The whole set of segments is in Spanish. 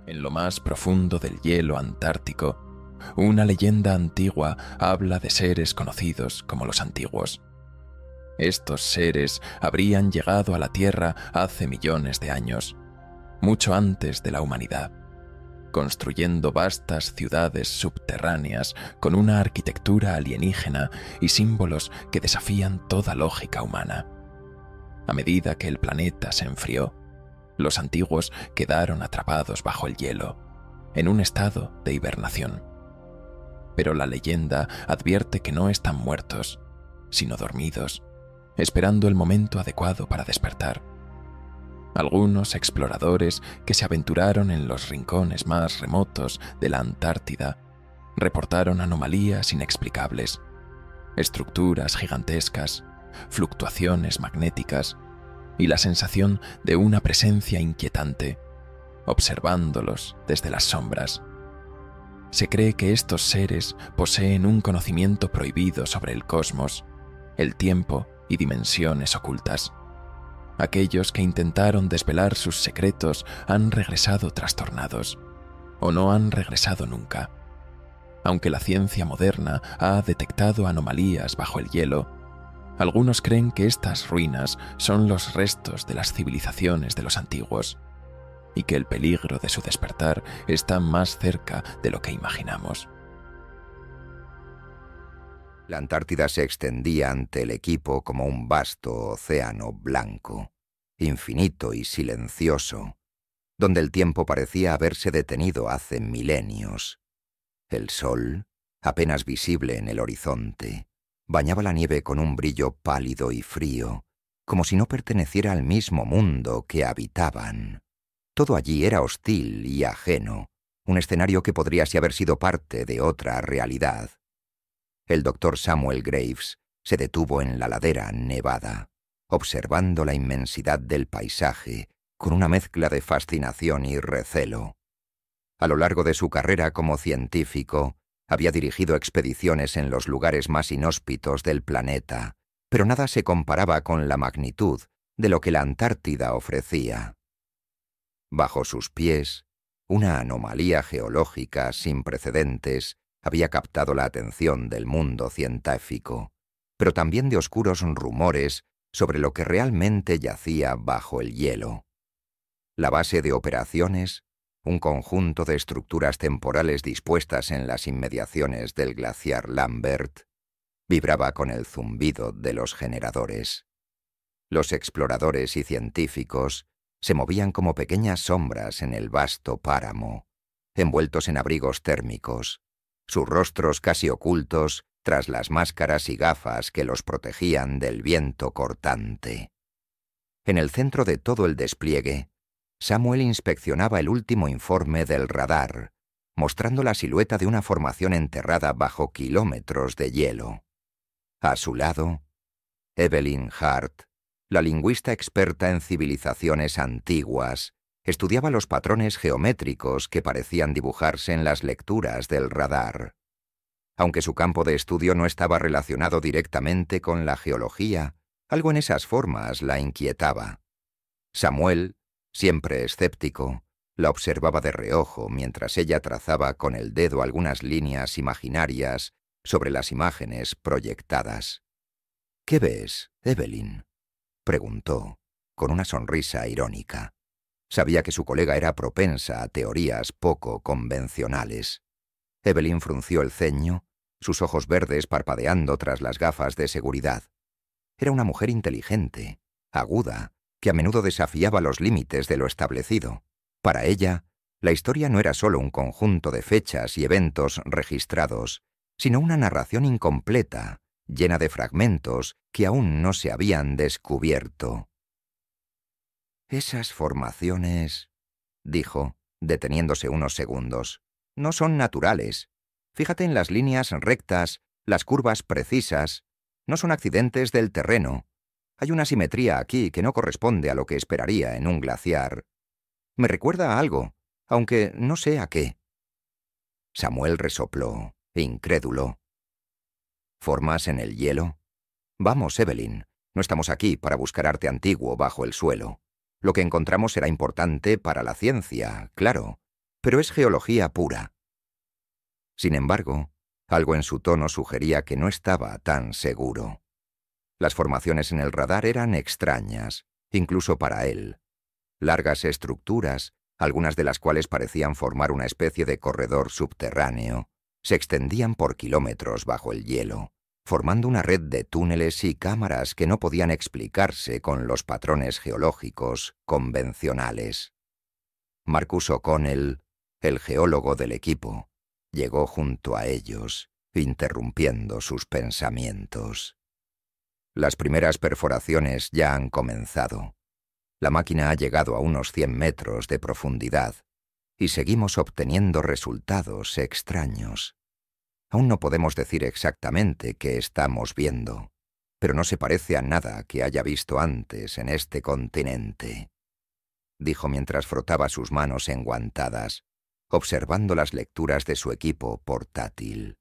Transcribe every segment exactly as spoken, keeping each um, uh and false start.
En lo más profundo del hielo antártico, una leyenda antigua habla de seres conocidos como los antiguos. Estos seres habrían llegado a la Tierra hace millones de años, mucho antes de la humanidad, construyendo vastas ciudades subterráneas con una arquitectura alienígena y símbolos que desafían toda lógica humana. A medida que el planeta se enfrió, los antiguos quedaron atrapados bajo el hielo, en un estado de hibernación. Pero la leyenda advierte que no están muertos, sino dormidos, esperando el momento adecuado para despertar. Algunos exploradores que se aventuraron en los rincones más remotos de la Antártida reportaron anomalías inexplicables, estructuras gigantescas, fluctuaciones magnéticas y la sensación de una presencia inquietante, observándolos desde las sombras. Se cree que estos seres poseen un conocimiento prohibido sobre el cosmos, el tiempo y dimensiones ocultas. Aquellos que intentaron desvelar sus secretos han regresado trastornados, o no han regresado nunca. Aunque la ciencia moderna ha detectado anomalías bajo el hielo, algunos creen que estas ruinas son los restos de las civilizaciones de los antiguos, y que el peligro de su despertar está más cerca de lo que imaginamos. La Antártida se extendía ante el equipo como un vasto océano blanco, infinito y silencioso, donde el tiempo parecía haberse detenido hace milenios. El sol, apenas visible en el horizonte, bañaba la nieve con un brillo pálido y frío, como si no perteneciera al mismo mundo que habitaban. Todo allí era hostil y ajeno, un escenario que podría sí haber sido parte de otra realidad. El doctor Samuel Graves se detuvo en la ladera nevada, observando la inmensidad del paisaje con una mezcla de fascinación y recelo. A lo largo de su carrera como científico, había dirigido expediciones en los lugares más inhóspitos del planeta, pero nada se comparaba con la magnitud de lo que la Antártida ofrecía. Bajo sus pies, una anomalía geológica sin precedentes había captado la atención del mundo científico, pero también de oscuros rumores sobre lo que realmente yacía bajo el hielo. La base de operaciones, un conjunto de estructuras temporales dispuestas en las inmediaciones del glaciar Lambert, vibraba con el zumbido de los generadores. Los exploradores y científicos se movían como pequeñas sombras en el vasto páramo, envueltos en abrigos térmicos, sus rostros casi ocultos tras las máscaras y gafas que los protegían del viento cortante. En el centro de todo el despliegue, Samuel inspeccionaba el último informe del radar, mostrando la silueta de una formación enterrada bajo kilómetros de hielo. A su lado, Evelyn Hart, la lingüista experta en civilizaciones antiguas, estudiaba los patrones geométricos que parecían dibujarse en las lecturas del radar. Aunque su campo de estudio no estaba relacionado directamente con la geología, algo en esas formas la inquietaba. Samuel, siempre escéptico, la observaba de reojo mientras ella trazaba con el dedo algunas líneas imaginarias sobre las imágenes proyectadas. «¿Qué ves, Evelyn?», preguntó, con una sonrisa irónica. Sabía que su colega era propensa a teorías poco convencionales. Evelyn frunció el ceño, sus ojos verdes parpadeando tras las gafas de seguridad. Era una mujer inteligente, aguda, que a menudo desafiaba los límites de lo establecido. Para ella, la historia no era solo un conjunto de fechas y eventos registrados, sino una narración incompleta, llena de fragmentos que aún no se habían descubierto. «Esas formaciones», dijo, deteniéndose unos segundos, «no son naturales. Fíjate en las líneas rectas, las curvas precisas. No son accidentes del terreno. Hay una simetría aquí que no corresponde a lo que esperaría en un glaciar. Me recuerda a algo, aunque no sé a qué». Samuel resopló, incrédulo. «¿Formas en el hielo? Vamos, Evelyn, no estamos aquí para buscar arte antiguo bajo el suelo. Lo que encontramos será importante para la ciencia, claro, pero es geología pura. Sin embargo, algo en su tono sugería que no estaba tan seguro. Las formaciones en el radar eran extrañas, incluso para él. Largas estructuras, algunas de las cuales parecían formar una especie de corredor subterráneo, se extendían por kilómetros bajo el hielo, formando una red de túneles y cámaras que no podían explicarse con los patrones geológicos convencionales. Marcus O'Connell, el geólogo del equipo, llegó junto a ellos, interrumpiendo sus pensamientos. Las primeras perforaciones ya han comenzado. La máquina ha llegado a unos cien metros de profundidad y seguimos obteniendo resultados extraños. Aún no podemos decir exactamente qué estamos viendo, pero no se parece a nada que haya visto antes en este continente, dijo mientras frotaba sus manos enguantadas, observando las lecturas de su equipo portátil.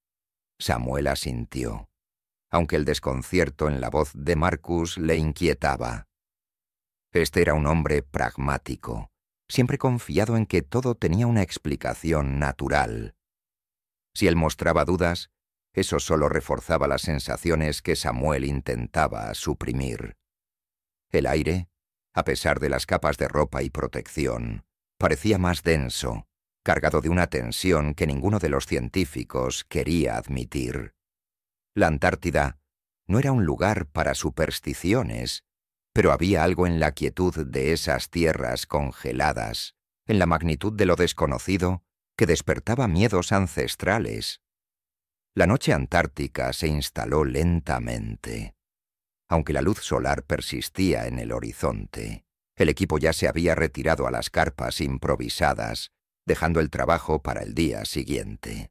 Samuel asintió, aunque el desconcierto en la voz de Marcus le inquietaba. Este era un hombre pragmático, siempre confiado en que todo tenía una explicación natural. Si él mostraba dudas, eso solo reforzaba las sensaciones que Samuel intentaba suprimir. El aire, a pesar de las capas de ropa y protección, parecía más denso, cargado de una tensión que ninguno de los científicos quería admitir. La Antártida no era un lugar para supersticiones, pero había algo en la quietud de esas tierras congeladas, en la magnitud de lo desconocido, que despertaba miedos ancestrales. La noche antártica se instaló lentamente. Aunque la luz solar persistía en el horizonte, el equipo ya se había retirado a las carpas improvisadas, dejando el trabajo para el día siguiente.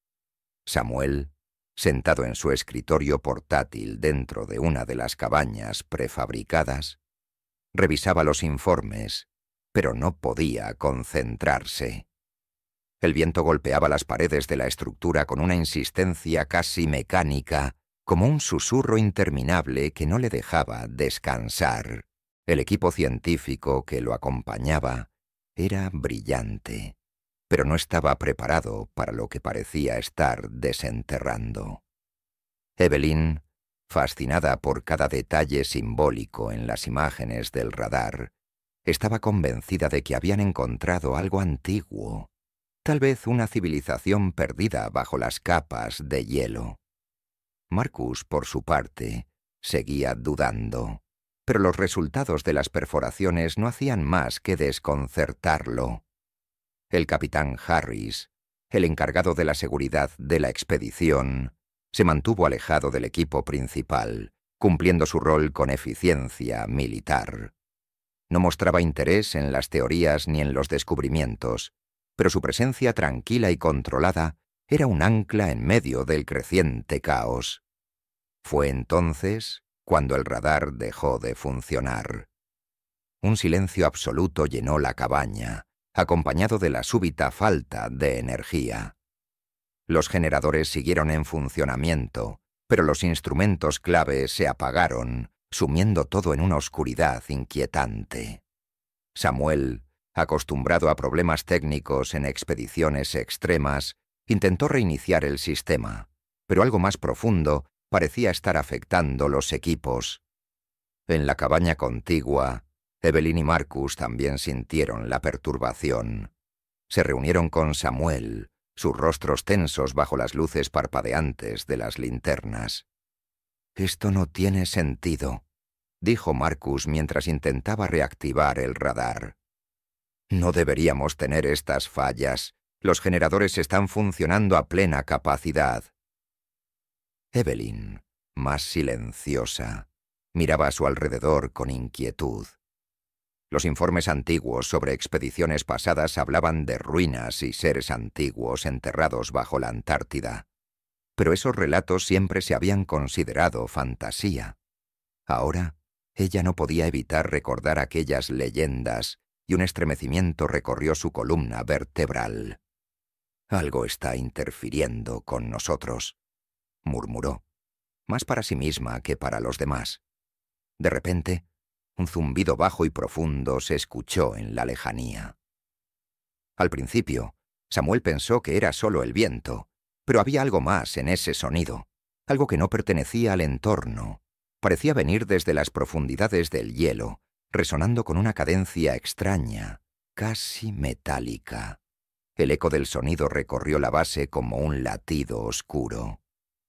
Samuel, sentado en su escritorio portátil dentro de una de las cabañas prefabricadas, revisaba los informes, pero no podía concentrarse. El viento golpeaba las paredes de la estructura con una insistencia casi mecánica, como un susurro interminable que no le dejaba descansar. El equipo científico que lo acompañaba era brillante, pero no estaba preparado para lo que parecía estar desenterrando. Evelyn, fascinada por cada detalle simbólico en las imágenes del radar, estaba convencida de que habían encontrado algo antiguo, tal vez una civilización perdida bajo las capas de hielo. Marcus, por su parte, seguía dudando, pero los resultados de las perforaciones no hacían más que desconcertarlo. El capitán Harris, el encargado de la seguridad de la expedición, se mantuvo alejado del equipo principal, cumpliendo su rol con eficiencia militar. No mostraba interés en las teorías ni en los descubrimientos, pero su presencia tranquila y controlada era un ancla en medio del creciente caos. Fue entonces cuando el radar dejó de funcionar. Un silencio absoluto llenó la cabaña, acompañado de la súbita falta de energía. Los generadores siguieron en funcionamiento, pero los instrumentos clave se apagaron, sumiendo todo en una oscuridad inquietante. Samuel, acostumbrado a problemas técnicos en expediciones extremas, intentó reiniciar el sistema, pero algo más profundo parecía estar afectando los equipos. En la cabaña contigua, Evelyn y Marcus también sintieron la perturbación. Se reunieron con Samuel, sus rostros tensos bajo las luces parpadeantes de las linternas. «Esto no tiene sentido», dijo Marcus mientras intentaba reactivar el radar. «No deberíamos tener estas fallas. Los generadores están funcionando a plena capacidad». Evelyn, más silenciosa, miraba a su alrededor con inquietud. Los informes antiguos sobre expediciones pasadas hablaban de ruinas y seres antiguos enterrados bajo la Antártida, pero esos relatos siempre se habían considerado fantasía. Ahora, ella no podía evitar recordar aquellas leyendas y un estremecimiento recorrió su columna vertebral. «Algo está interfiriendo con nosotros», murmuró, más para sí misma que para los demás. De repente, un zumbido bajo y profundo se escuchó en la lejanía. Al principio, Samuel pensó que era solo el viento, pero había algo más en ese sonido, algo que no pertenecía al entorno. Parecía venir desde las profundidades del hielo, resonando con una cadencia extraña, casi metálica. El eco del sonido recorrió la base como un latido oscuro.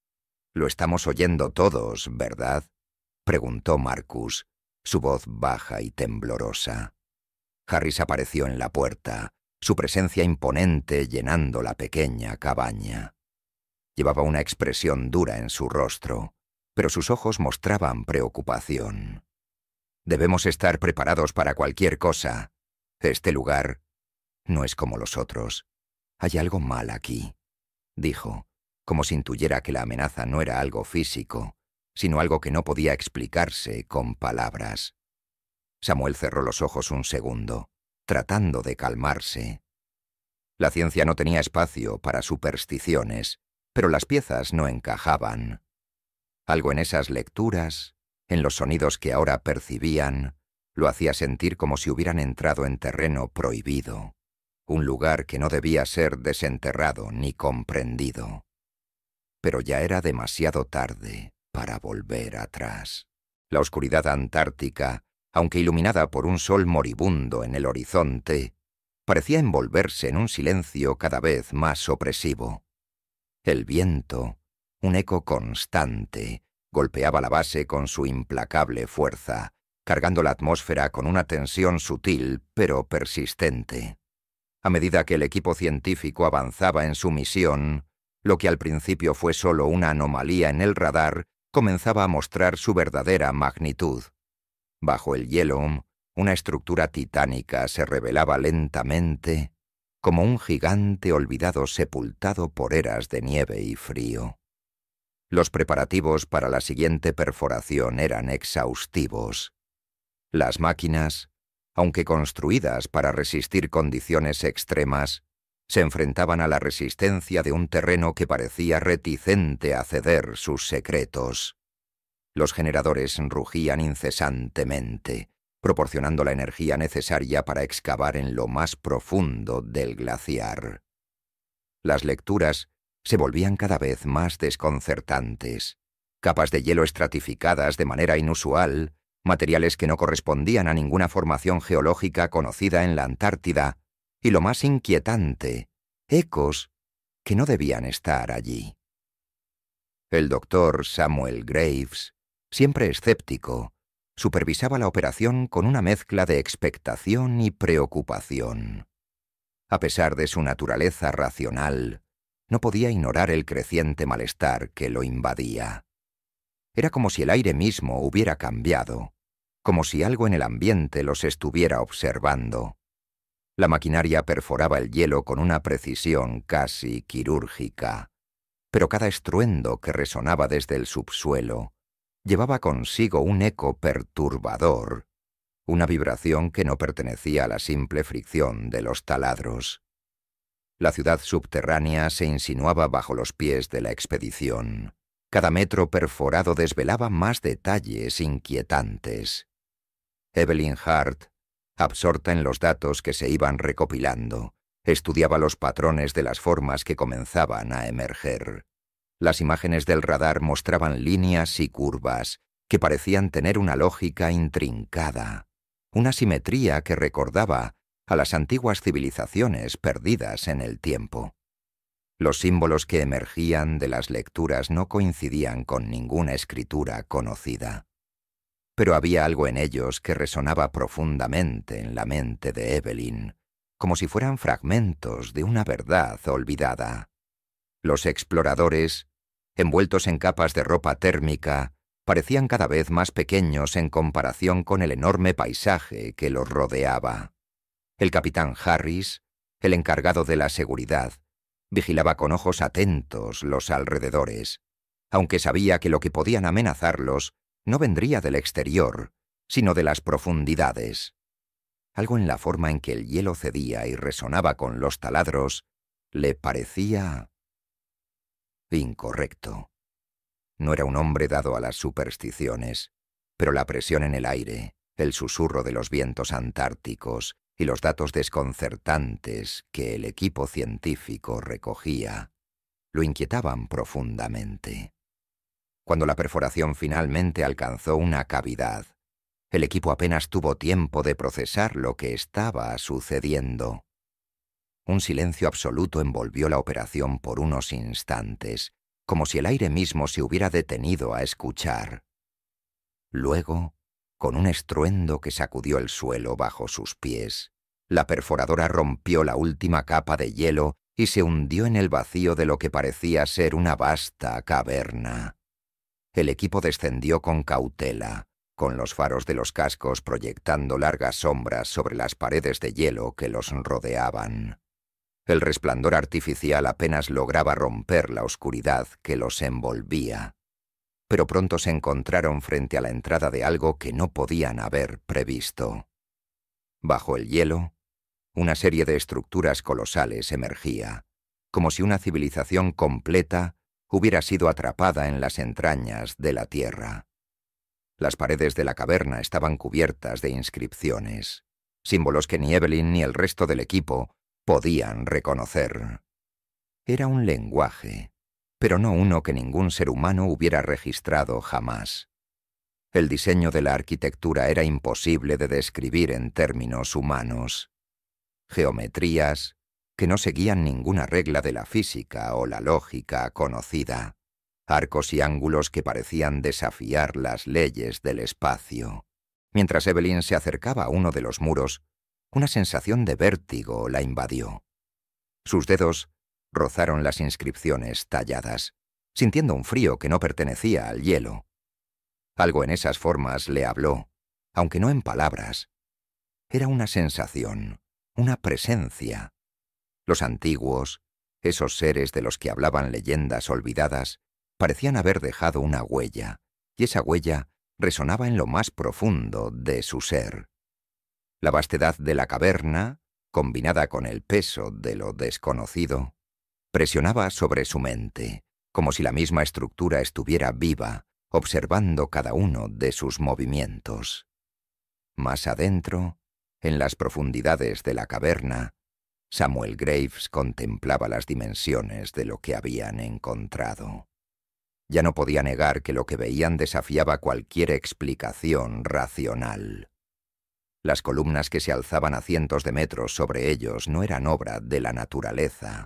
«Lo estamos oyendo todos, ¿verdad?», preguntó Marcus, su voz baja y temblorosa. Harris apareció en la puerta, su presencia imponente llenando la pequeña cabaña. Llevaba una expresión dura en su rostro, pero sus ojos mostraban preocupación. «Debemos estar preparados para cualquier cosa. Este lugar no es como los otros. Hay algo mal aquí», dijo, como si intuyera que la amenaza no era algo físico, sino algo que no podía explicarse con palabras. Samuel cerró los ojos un segundo, tratando de calmarse. La ciencia no tenía espacio para supersticiones, pero las piezas no encajaban. Algo en esas lecturas, en los sonidos que ahora percibían, lo hacía sentir como si hubieran entrado en terreno prohibido, un lugar que no debía ser desenterrado ni comprendido. Pero ya era demasiado tarde para volver atrás. La oscuridad antártica, aunque iluminada por un sol moribundo en el horizonte, parecía envolverse en un silencio cada vez más opresivo. El viento, un eco constante, golpeaba la base con su implacable fuerza, cargando la atmósfera con una tensión sutil pero persistente. A medida que el equipo científico avanzaba en su misión, lo que al principio fue solo una anomalía en el radar comenzaba a mostrar su verdadera magnitud. Bajo el hielo, una estructura titánica se revelaba lentamente, como un gigante olvidado sepultado por eras de nieve y frío. Los preparativos para la siguiente perforación eran exhaustivos. Las máquinas, aunque construidas para resistir condiciones extremas, se enfrentaban a la resistencia de un terreno que parecía reticente a ceder sus secretos. Los generadores rugían incesantemente, proporcionando la energía necesaria para excavar en lo más profundo del glaciar. Las lecturas se volvían cada vez más desconcertantes. Capas de hielo estratificadas de manera inusual, materiales que no correspondían a ninguna formación geológica conocida en la Antártida, y lo más inquietante, ecos que no debían estar allí. El doctor Samuel Graves, siempre escéptico, supervisaba la operación con una mezcla de expectación y preocupación. A pesar de su naturaleza racional, no podía ignorar el creciente malestar que lo invadía. Era como si el aire mismo hubiera cambiado, como si algo en el ambiente los estuviera observando. La maquinaria perforaba el hielo con una precisión casi quirúrgica, pero cada estruendo que resonaba desde el subsuelo llevaba consigo un eco perturbador, una vibración que no pertenecía a la simple fricción de los taladros. La ciudad subterránea se insinuaba bajo los pies de la expedición. Cada metro perforado desvelaba más detalles inquietantes. Evelyn Hart, absorta en los datos que se iban recopilando, estudiaba los patrones de las formas que comenzaban a emerger. Las imágenes del radar mostraban líneas y curvas que parecían tener una lógica intrincada, una simetría que recordaba a las antiguas civilizaciones perdidas en el tiempo. Los símbolos que emergían de las lecturas no coincidían con ninguna escritura conocida. Pero había algo en ellos que resonaba profundamente en la mente de Evelyn, como si fueran fragmentos de una verdad olvidada. Los exploradores, envueltos en capas de ropa térmica, parecían cada vez más pequeños en comparación con el enorme paisaje que los rodeaba. El capitán Harris, el encargado de la seguridad, vigilaba con ojos atentos los alrededores, aunque sabía que lo que podían amenazarlos no vendría del exterior, sino de las profundidades. Algo en la forma en que el hielo cedía y resonaba con los taladros le parecía incorrecto. No era un hombre dado a las supersticiones, pero la presión en el aire, el susurro de los vientos antárticos, y los datos desconcertantes que el equipo científico recogía lo inquietaban profundamente. Cuando la perforación finalmente alcanzó una cavidad, el equipo apenas tuvo tiempo de procesar lo que estaba sucediendo. Un silencio absoluto envolvió la operación por unos instantes, como si el aire mismo se hubiera detenido a escuchar. Luego, con un estruendo que sacudió el suelo bajo sus pies, la perforadora rompió la última capa de hielo y se hundió en el vacío de lo que parecía ser una vasta caverna. El equipo descendió con cautela, con los faros de los cascos proyectando largas sombras sobre las paredes de hielo que los rodeaban. El resplandor artificial apenas lograba romper la oscuridad que los envolvía, pero pronto se encontraron frente a la entrada de algo que no podían haber previsto. Bajo el hielo, una serie de estructuras colosales emergía, como si una civilización completa hubiera sido atrapada en las entrañas de la tierra. Las paredes de la caverna estaban cubiertas de inscripciones, símbolos que ni Evelyn ni el resto del equipo podían reconocer. Era un lenguaje, pero no uno que ningún ser humano hubiera registrado jamás. El diseño de la arquitectura era imposible de describir en términos humanos. Geometrías que no seguían ninguna regla de la física o la lógica conocida. Arcos y ángulos que parecían desafiar las leyes del espacio. Mientras Evelyn se acercaba a uno de los muros, una sensación de vértigo la invadió. Sus dedos rozaron las inscripciones talladas, sintiendo un frío que no pertenecía al hielo. Algo en esas formas le habló, aunque no en palabras. Era una sensación, una presencia. Los antiguos, esos seres de los que hablaban leyendas olvidadas, parecían haber dejado una huella, y esa huella resonaba en lo más profundo de su ser. La vastedad de la caverna, combinada con el peso de lo desconocido, presionaba sobre su mente, como si la misma estructura estuviera viva, observando cada uno de sus movimientos. Más adentro, en las profundidades de la caverna, Samuel Graves contemplaba las dimensiones de lo que habían encontrado. Ya no podía negar que lo que veían desafiaba cualquier explicación racional. Las columnas que se alzaban a cientos de metros sobre ellos no eran obra de la naturaleza.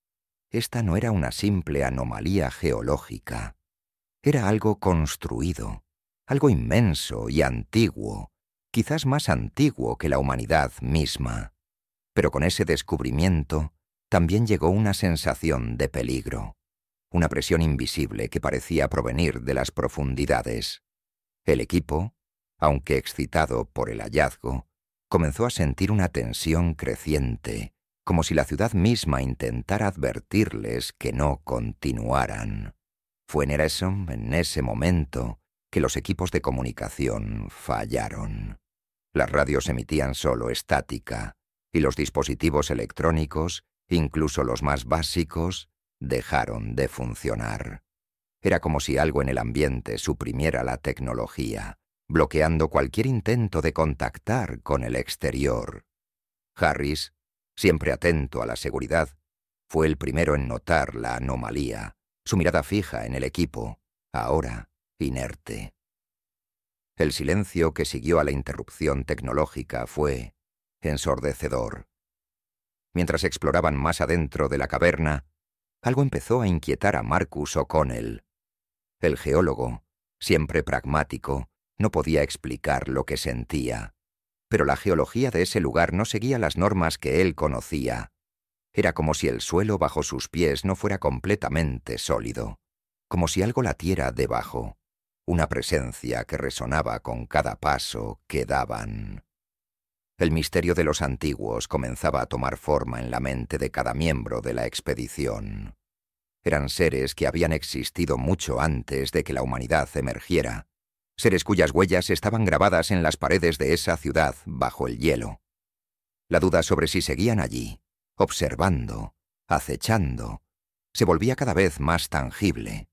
Esta no era una simple anomalía geológica. Era algo construido, algo inmenso y antiguo, quizás más antiguo que la humanidad misma. Pero con ese descubrimiento también llegó una sensación de peligro, una presión invisible que parecía provenir de las profundidades. El equipo, aunque excitado por el hallazgo, comenzó a sentir una tensión creciente, como si la ciudad misma intentara advertirles que no continuaran. Fue en eso, en ese momento, que los equipos de comunicación fallaron. Las radios emitían solo estática, y los dispositivos electrónicos, incluso los más básicos, dejaron de funcionar. Era como si algo en el ambiente suprimiera la tecnología, bloqueando cualquier intento de contactar con el exterior. Harris, siempre atento a la seguridad, fue el primero en notar la anomalía, su mirada fija en el equipo, ahora inerte. El silencio que siguió a la interrupción tecnológica fue ensordecedor. Mientras exploraban más adentro de la caverna, algo empezó a inquietar a Marcus O'Connell. El geólogo, siempre pragmático, no podía explicar lo que sentía, pero la geología de ese lugar no seguía las normas que él conocía. Era como si el suelo bajo sus pies no fuera completamente sólido, como si algo latiera debajo, una presencia que resonaba con cada paso que daban. El misterio de los antiguos comenzaba a tomar forma en la mente de cada miembro de la expedición. Eran seres que habían existido mucho antes de que la humanidad emergiera, seres cuyas huellas estaban grabadas en las paredes de esa ciudad bajo el hielo. La duda sobre si seguían allí, observando, acechando, se volvía cada vez más tangible.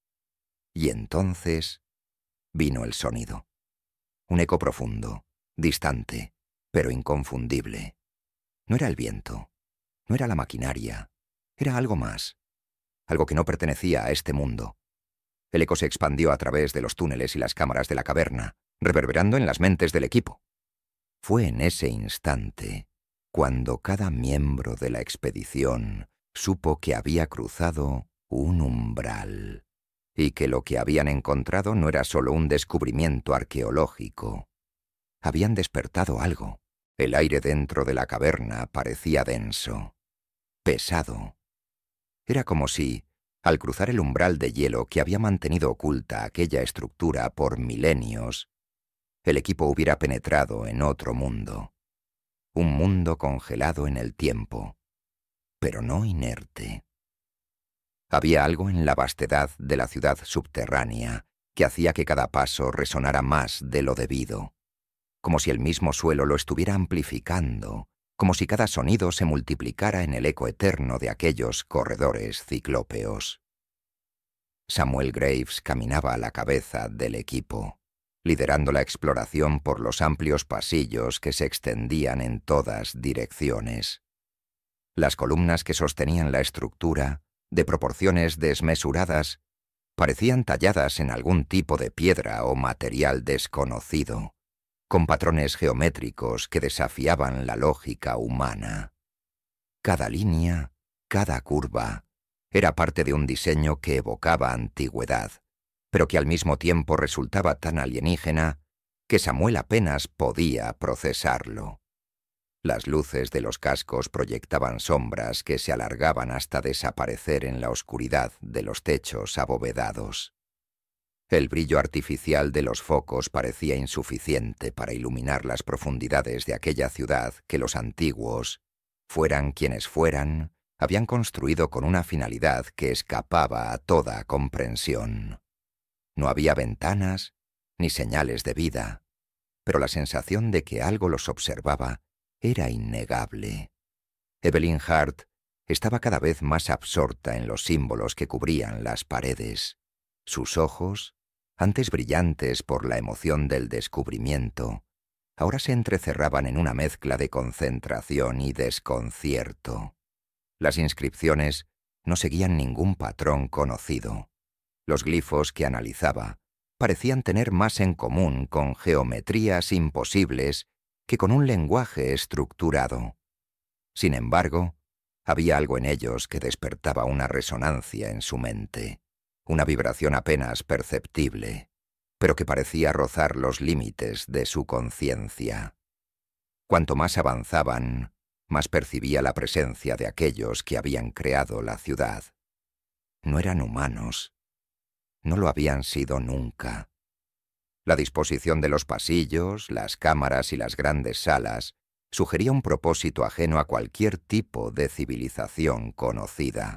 Y entonces vino el sonido. Un eco profundo, distante, pero inconfundible. No era el viento, no era la maquinaria, era algo más, algo que no pertenecía a este mundo. El eco se expandió a través de los túneles y las cámaras de la caverna, reverberando en las mentes del equipo. Fue en ese instante cuando cada miembro de la expedición supo que había cruzado un umbral y que lo que habían encontrado no era solo un descubrimiento arqueológico. Habían despertado algo. El aire dentro de la caverna parecía denso, pesado. Era como si, al cruzar el umbral de hielo que había mantenido oculta aquella estructura por milenios, el equipo hubiera penetrado en otro mundo. Un mundo congelado en el tiempo, pero no inerte. Había algo en la vastedad de la ciudad subterránea que hacía que cada paso resonara más de lo debido, como si el mismo suelo lo estuviera amplificando, como si cada sonido se multiplicara en el eco eterno de aquellos corredores ciclópeos. Samuel Graves caminaba a la cabeza del equipo, liderando la exploración por los amplios pasillos que se extendían en todas direcciones. Las columnas que sostenían la estructura, de proporciones desmesuradas, parecían talladas en algún tipo de piedra o material desconocido, con patrones geométricos que desafiaban la lógica humana. Cada línea, cada curva, era parte de un diseño que evocaba antigüedad, pero que al mismo tiempo resultaba tan alienígena que Samuel apenas podía procesarlo. Las luces de los cascos proyectaban sombras que se alargaban hasta desaparecer en la oscuridad de los techos abovedados. El brillo artificial de los focos parecía insuficiente para iluminar las profundidades de aquella ciudad que los antiguos, fueran quienes fueran, habían construido con una finalidad que escapaba a toda comprensión. No había ventanas ni señales de vida, pero la sensación de que algo los observaba era innegable. Evelyn Hart estaba cada vez más absorta en los símbolos que cubrían las paredes. Sus ojos, antes brillantes por la emoción del descubrimiento, ahora se entrecerraban en una mezcla de concentración y desconcierto. Las inscripciones no seguían ningún patrón conocido. Los glifos que analizaba parecían tener más en común con geometrías imposibles que con un lenguaje estructurado. Sin embargo, había algo en ellos que despertaba una resonancia en su mente, una vibración apenas perceptible, pero que parecía rozar los límites de su conciencia. Cuanto más avanzaban, más percibía la presencia de aquellos que habían creado la ciudad. No eran humanos. No lo habían sido nunca. La disposición de los pasillos, las cámaras y las grandes salas sugería un propósito ajeno a cualquier tipo de civilización conocida.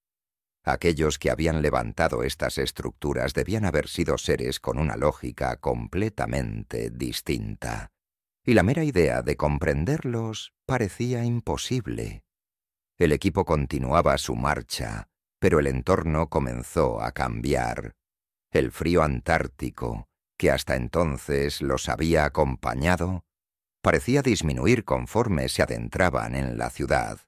Aquellos que habían levantado estas estructuras debían haber sido seres con una lógica completamente distinta, y la mera idea de comprenderlos parecía imposible. El equipo continuaba su marcha, pero el entorno comenzó a cambiar. El frío antártico, que hasta entonces los había acompañado, parecía disminuir conforme se adentraban en la ciudad.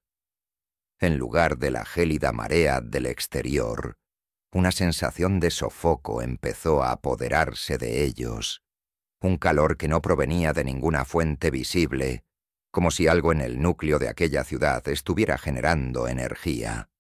En lugar de la gélida marea del exterior, una sensación de sofoco empezó a apoderarse de ellos, un calor que no provenía de ninguna fuente visible, como si algo en el núcleo de aquella ciudad estuviera generando energía.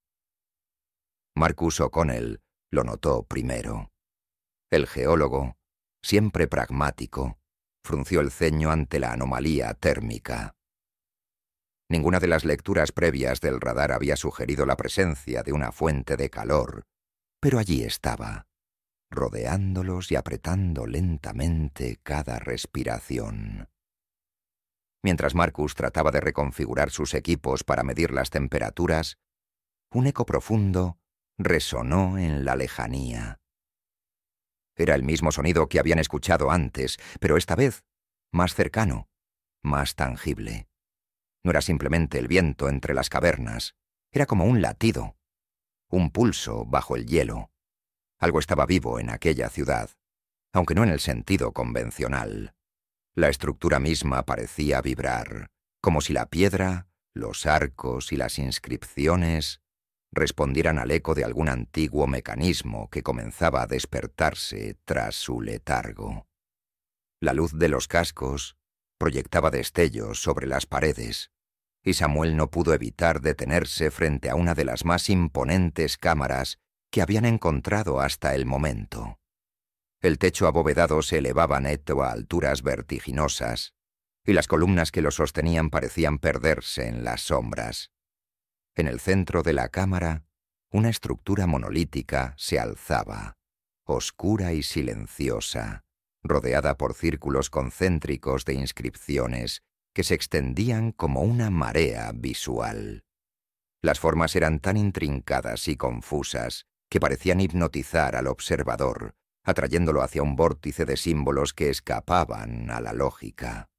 Marcus O'Connell lo notó primero. El geólogo, siempre pragmático, frunció el ceño ante la anomalía térmica. Ninguna de las lecturas previas del radar había sugerido la presencia de una fuente de calor, pero allí estaba, rodeándolos y apretando lentamente cada respiración. Mientras Marcus trataba de reconfigurar sus equipos para medir las temperaturas, un eco profundo resonó en la lejanía. Era el mismo sonido que habían escuchado antes, pero esta vez más cercano, más tangible. No era simplemente el viento entre las cavernas, era como un latido, un pulso bajo el hielo. Algo estaba vivo en aquella ciudad, aunque no en el sentido convencional. La estructura misma parecía vibrar, como si la piedra, los arcos y las inscripciones respondieran al eco de algún antiguo mecanismo que comenzaba a despertarse tras su letargo. La luz de los cascos proyectaba destellos sobre las paredes, y Samuel no pudo evitar detenerse frente a una de las más imponentes cámaras que habían encontrado hasta el momento. El techo abovedado se elevaba neto a alturas vertiginosas, y las columnas que lo sostenían parecían perderse en las sombras. En el centro de la cámara, una estructura monolítica se alzaba, oscura y silenciosa, rodeada por círculos concéntricos de inscripciones que se extendían como una marea visual. Las formas eran tan intrincadas y confusas que parecían hipnotizar al observador, atrayéndolo hacia un vórtice de símbolos que escapaban a la lógica.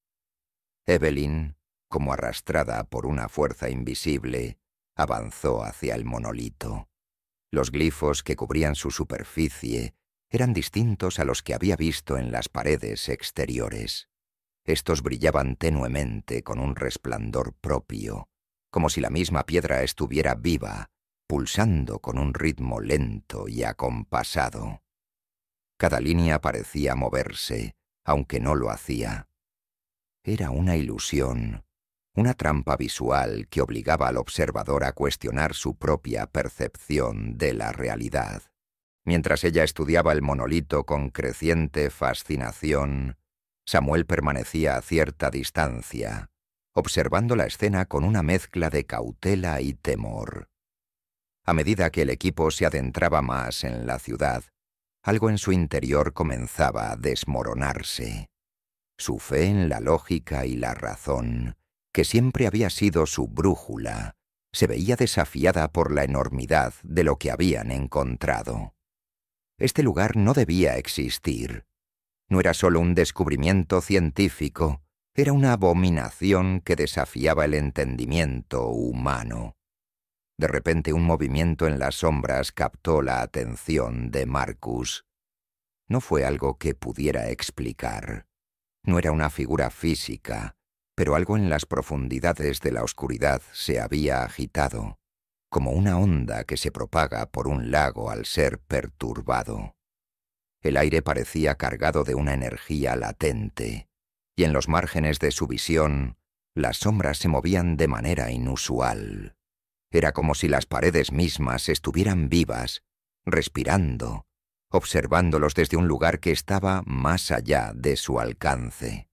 Evelyn, como arrastrada por una fuerza invisible, avanzó hacia el monolito. Los glifos que cubrían su superficie eran distintos a los que había visto en las paredes exteriores. Estos brillaban tenuemente con un resplandor propio, como si la misma piedra estuviera viva, pulsando con un ritmo lento y acompasado. Cada línea parecía moverse, aunque no lo hacía. Era una ilusión, una trampa visual que obligaba al observador a cuestionar su propia percepción de la realidad. Mientras ella estudiaba el monolito con creciente fascinación, Samuel permanecía a cierta distancia, observando la escena con una mezcla de cautela y temor. A medida que el equipo se adentraba más en la ciudad, algo en su interior comenzaba a desmoronarse. Su fe en la lógica y la razón, que siempre había sido su brújula, se veía desafiada por la enormidad de lo que habían encontrado. Este lugar no debía existir. No era solo un descubrimiento científico, era una abominación que desafiaba el entendimiento humano. De repente un movimiento en las sombras captó la atención de Marcus. No fue algo que pudiera explicar. No era una figura física, pero algo en las profundidades de la oscuridad se había agitado, como una onda que se propaga por un lago al ser perturbado. El aire parecía cargado de una energía latente, y en los márgenes de su visión, las sombras se movían de manera inusual. Era como si las paredes mismas estuvieran vivas, respirando, observándolos desde un lugar que estaba más allá de su alcance.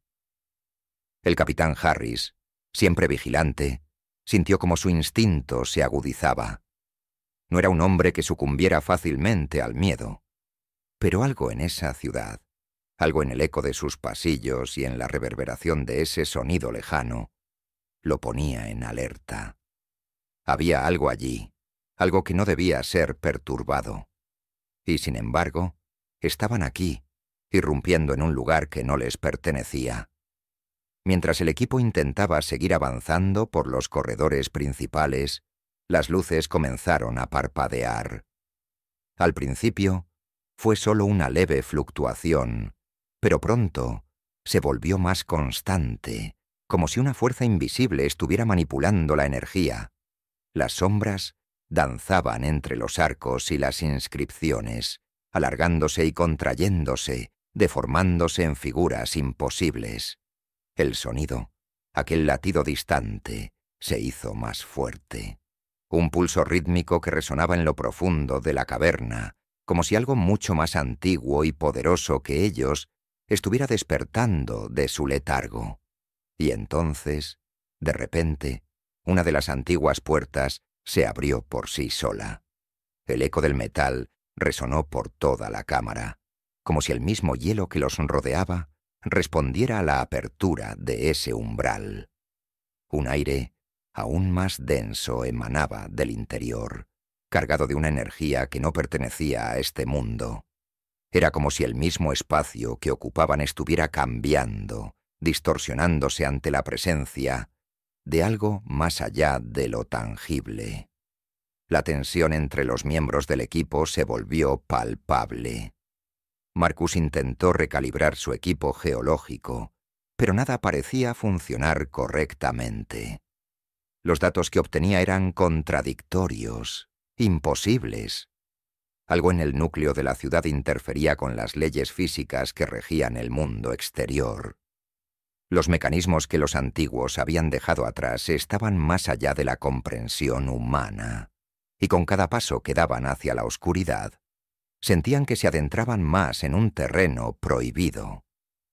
El capitán Harris, siempre vigilante, sintió como su instinto se agudizaba. No era un hombre que sucumbiera fácilmente al miedo, pero algo en esa ciudad, algo en el eco de sus pasillos y en la reverberación de ese sonido lejano, lo ponía en alerta. Había algo allí, algo que no debía ser perturbado. Y sin embargo, estaban aquí, irrumpiendo en un lugar que no les pertenecía. Mientras el equipo intentaba seguir avanzando por los corredores principales, las luces comenzaron a parpadear. Al principio, fue solo una leve fluctuación, pero pronto se volvió más constante, como si una fuerza invisible estuviera manipulando la energía. Las sombras danzaban entre los arcos y las inscripciones, alargándose y contrayéndose, deformándose en figuras imposibles. El sonido, aquel latido distante, se hizo más fuerte. Un pulso rítmico que resonaba en lo profundo de la caverna, como si algo mucho más antiguo y poderoso que ellos estuviera despertando de su letargo. Y entonces, de repente, una de las antiguas puertas se abrió por sí sola. El eco del metal resonó por toda la cámara, como si el mismo hielo que los rodeaba respondiera a la apertura de ese umbral. Un aire aún más denso emanaba del interior, cargado de una energía que no pertenecía a este mundo. Era como si el mismo espacio que ocupaban estuviera cambiando, distorsionándose ante la presencia de algo más allá de lo tangible. La tensión entre los miembros del equipo se volvió palpable. Marcus intentó recalibrar su equipo geológico, pero nada parecía funcionar correctamente. Los datos que obtenía eran contradictorios, imposibles. Algo en el núcleo de la ciudad interfería con las leyes físicas que regían el mundo exterior. Los mecanismos que los antiguos habían dejado atrás estaban más allá de la comprensión humana, y con cada paso que daban hacia la oscuridad, sentían que se adentraban más en un terreno prohibido.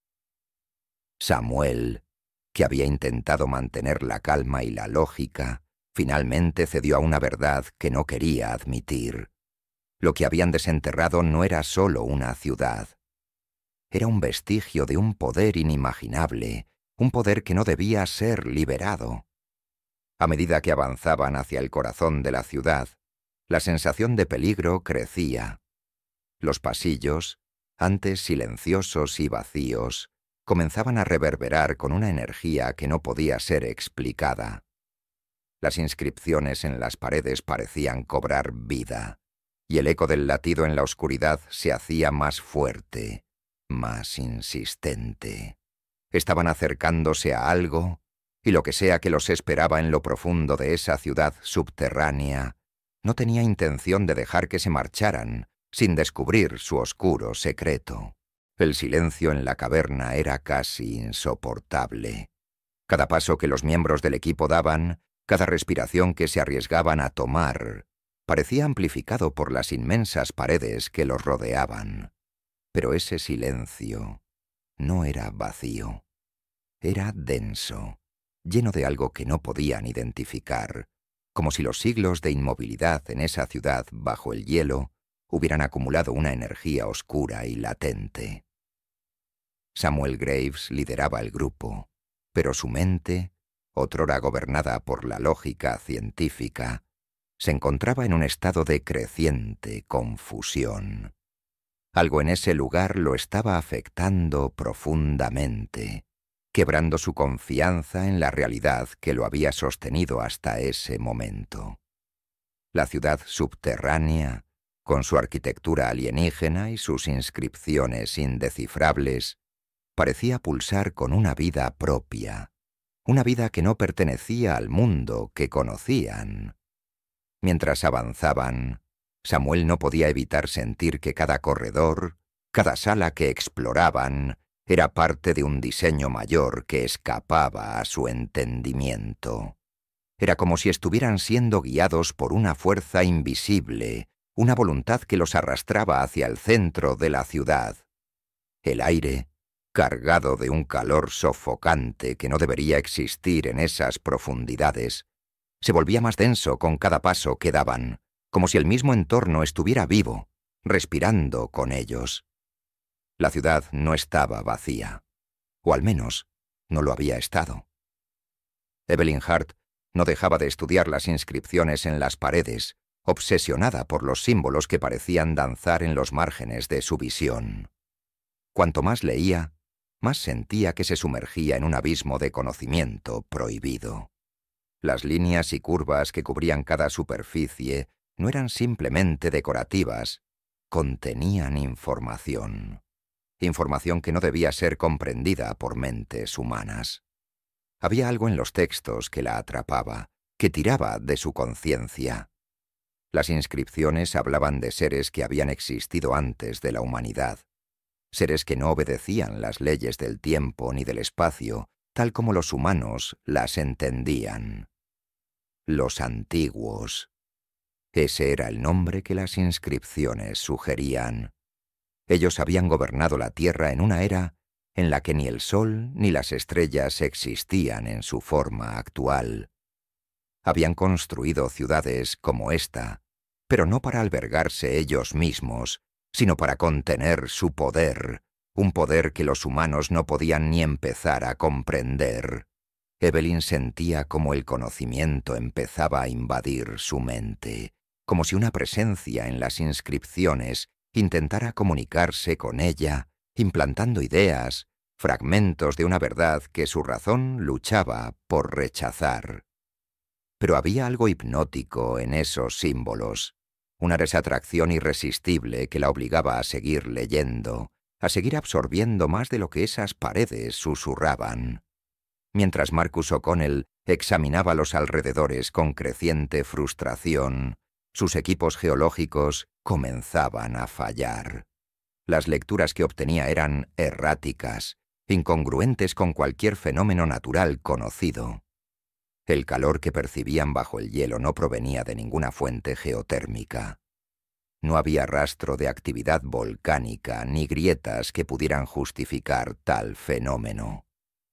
Samuel, que había intentado mantener la calma y la lógica, finalmente cedió a una verdad que no quería admitir. Lo que habían desenterrado no era solo una ciudad. Era un vestigio de un poder inimaginable, un poder que no debía ser liberado. A medida que avanzaban hacia el corazón de la ciudad, la sensación de peligro crecía. Los pasillos, antes silenciosos y vacíos, comenzaban a reverberar con una energía que no podía ser explicada. Las inscripciones en las paredes parecían cobrar vida, y el eco del latido en la oscuridad se hacía más fuerte, más insistente. Estaban acercándose a algo, y lo que sea que los esperaba en lo profundo de esa ciudad subterránea, no tenía intención de dejar que se marcharan sin descubrir su oscuro secreto. El silencio en la caverna era casi insoportable. Cada paso que los miembros del equipo daban, cada respiración que se arriesgaban a tomar, parecía amplificado por las inmensas paredes que los rodeaban. Pero ese silencio no era vacío. Era denso, lleno de algo que no podían identificar, como si los siglos de inmovilidad en esa ciudad bajo el hielo hubieran acumulado una energía oscura y latente. Samuel Graves lideraba el grupo, pero su mente, otrora gobernada por la lógica científica, se encontraba en un estado de creciente confusión. Algo en ese lugar lo estaba afectando profundamente, quebrando su confianza en la realidad que lo había sostenido hasta ese momento. La ciudad subterránea, con su arquitectura alienígena y sus inscripciones indescifrables, parecía pulsar con una vida propia, una vida que no pertenecía al mundo que conocían. Mientras avanzaban, Samuel no podía evitar sentir que cada corredor, cada sala que exploraban, era parte de un diseño mayor que escapaba a su entendimiento. Era como si estuvieran siendo guiados por una fuerza invisible, una voluntad que los arrastraba hacia el centro de la ciudad. El aire, cargado de un calor sofocante que no debería existir en esas profundidades, se volvía más denso con cada paso que daban, como si el mismo entorno estuviera vivo, respirando con ellos. La ciudad no estaba vacía, o al menos no lo había estado. Evelyn Hart no dejaba de estudiar las inscripciones en las paredes, obsesionada por los símbolos que parecían danzar en los márgenes de su visión. Cuanto más leía, más sentía que se sumergía en un abismo de conocimiento prohibido. Las líneas y curvas que cubrían cada superficie no eran simplemente decorativas, contenían información. Información que no debía ser comprendida por mentes humanas. Había algo en los textos que la atrapaba, que tiraba de su conciencia. Las inscripciones hablaban de seres que habían existido antes de la humanidad, seres que no obedecían las leyes del tiempo ni del espacio, tal como los humanos las entendían. Los antiguos. Ese era el nombre que las inscripciones sugerían. Ellos habían gobernado la Tierra en una era en la que ni el Sol ni las estrellas existían en su forma actual. Habían construido ciudades como esta, pero no para albergarse ellos mismos, sino para contener su poder, un poder que los humanos no podían ni empezar a comprender. Evelyn sentía como el conocimiento empezaba a invadir su mente, como si una presencia en las inscripciones intentara comunicarse con ella, implantando ideas, fragmentos de una verdad que su razón luchaba por rechazar. Pero había algo hipnótico en esos símbolos, una desatracción irresistible que la obligaba a seguir leyendo, a seguir absorbiendo más de lo que esas paredes susurraban, mientras Marcus O'Connell examinaba los alrededores con creciente frustración. Sus equipos geológicos comenzaban a fallar. Las lecturas que obtenía eran erráticas, incongruentes con cualquier fenómeno natural conocido. El calor que percibían bajo el hielo no provenía de ninguna fuente geotérmica. No había rastro de actividad volcánica ni grietas que pudieran justificar tal fenómeno.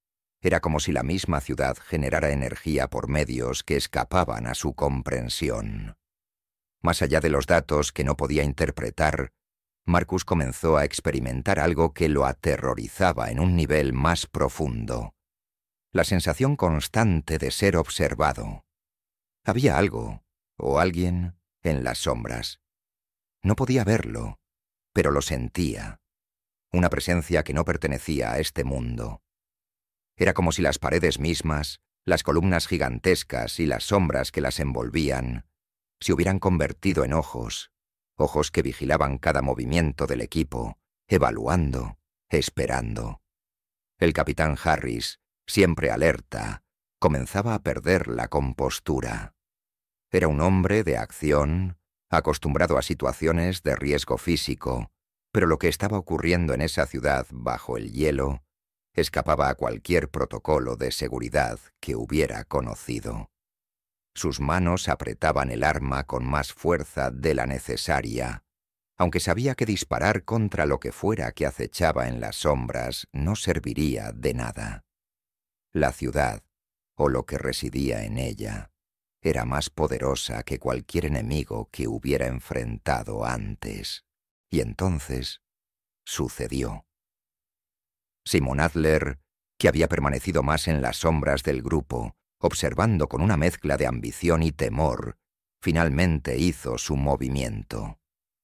Era como si la misma ciudad generara energía por medios que escapaban a su comprensión. Más allá de los datos que no podía interpretar, Marcus comenzó a experimentar algo que lo aterrorizaba en un nivel más profundo. La sensación constante de ser observado. Había algo, o alguien, en las sombras. No podía verlo, pero lo sentía. Una presencia que no pertenecía a este mundo. Era como si las paredes mismas, las columnas gigantescas y las sombras que las envolvían, se hubieran convertido en ojos, ojos que vigilaban cada movimiento del equipo, evaluando, esperando. El capitán Harris, siempre alerta, comenzaba a perder la compostura. Era un hombre de acción, acostumbrado a situaciones de riesgo físico, pero lo que estaba ocurriendo en esa ciudad bajo el hielo escapaba a cualquier protocolo de seguridad que hubiera conocido. Sus manos apretaban el arma con más fuerza de la necesaria, aunque sabía que disparar contra lo que fuera que acechaba en las sombras no serviría de nada. La ciudad, o lo que residía en ella, era más poderosa que cualquier enemigo que hubiera enfrentado antes. Y entonces sucedió. Simon Adler, que había permanecido más en las sombras del grupo, observando con una mezcla de ambición y temor, finalmente hizo su movimiento.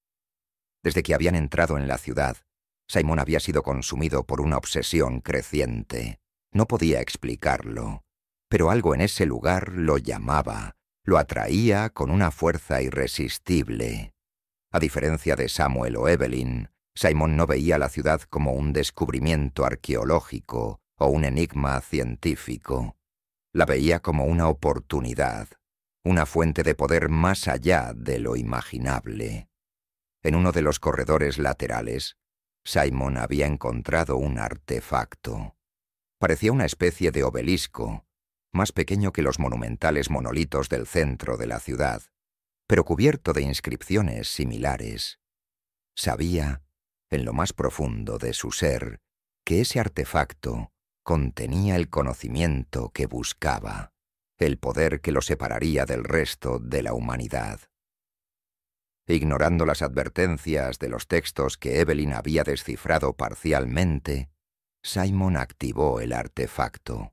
Desde que habían entrado en la ciudad, Simon había sido consumido por una obsesión creciente. No podía explicarlo, pero algo en ese lugar lo llamaba, lo atraía con una fuerza irresistible. A diferencia de Samuel o Evelyn, Simon no veía la ciudad como un descubrimiento arqueológico o un enigma científico. La veía como una oportunidad, una fuente de poder más allá de lo imaginable. En uno de los corredores laterales, Simon había encontrado un artefacto. Parecía una especie de obelisco, más pequeño que los monumentales monolitos del centro de la ciudad, pero cubierto de inscripciones similares. Sabía, en lo más profundo de su ser, que ese artefacto contenía el conocimiento que buscaba, el poder que lo separaría del resto de la humanidad. Ignorando las advertencias de los textos que Evelyn había descifrado parcialmente, Simon activó el artefacto.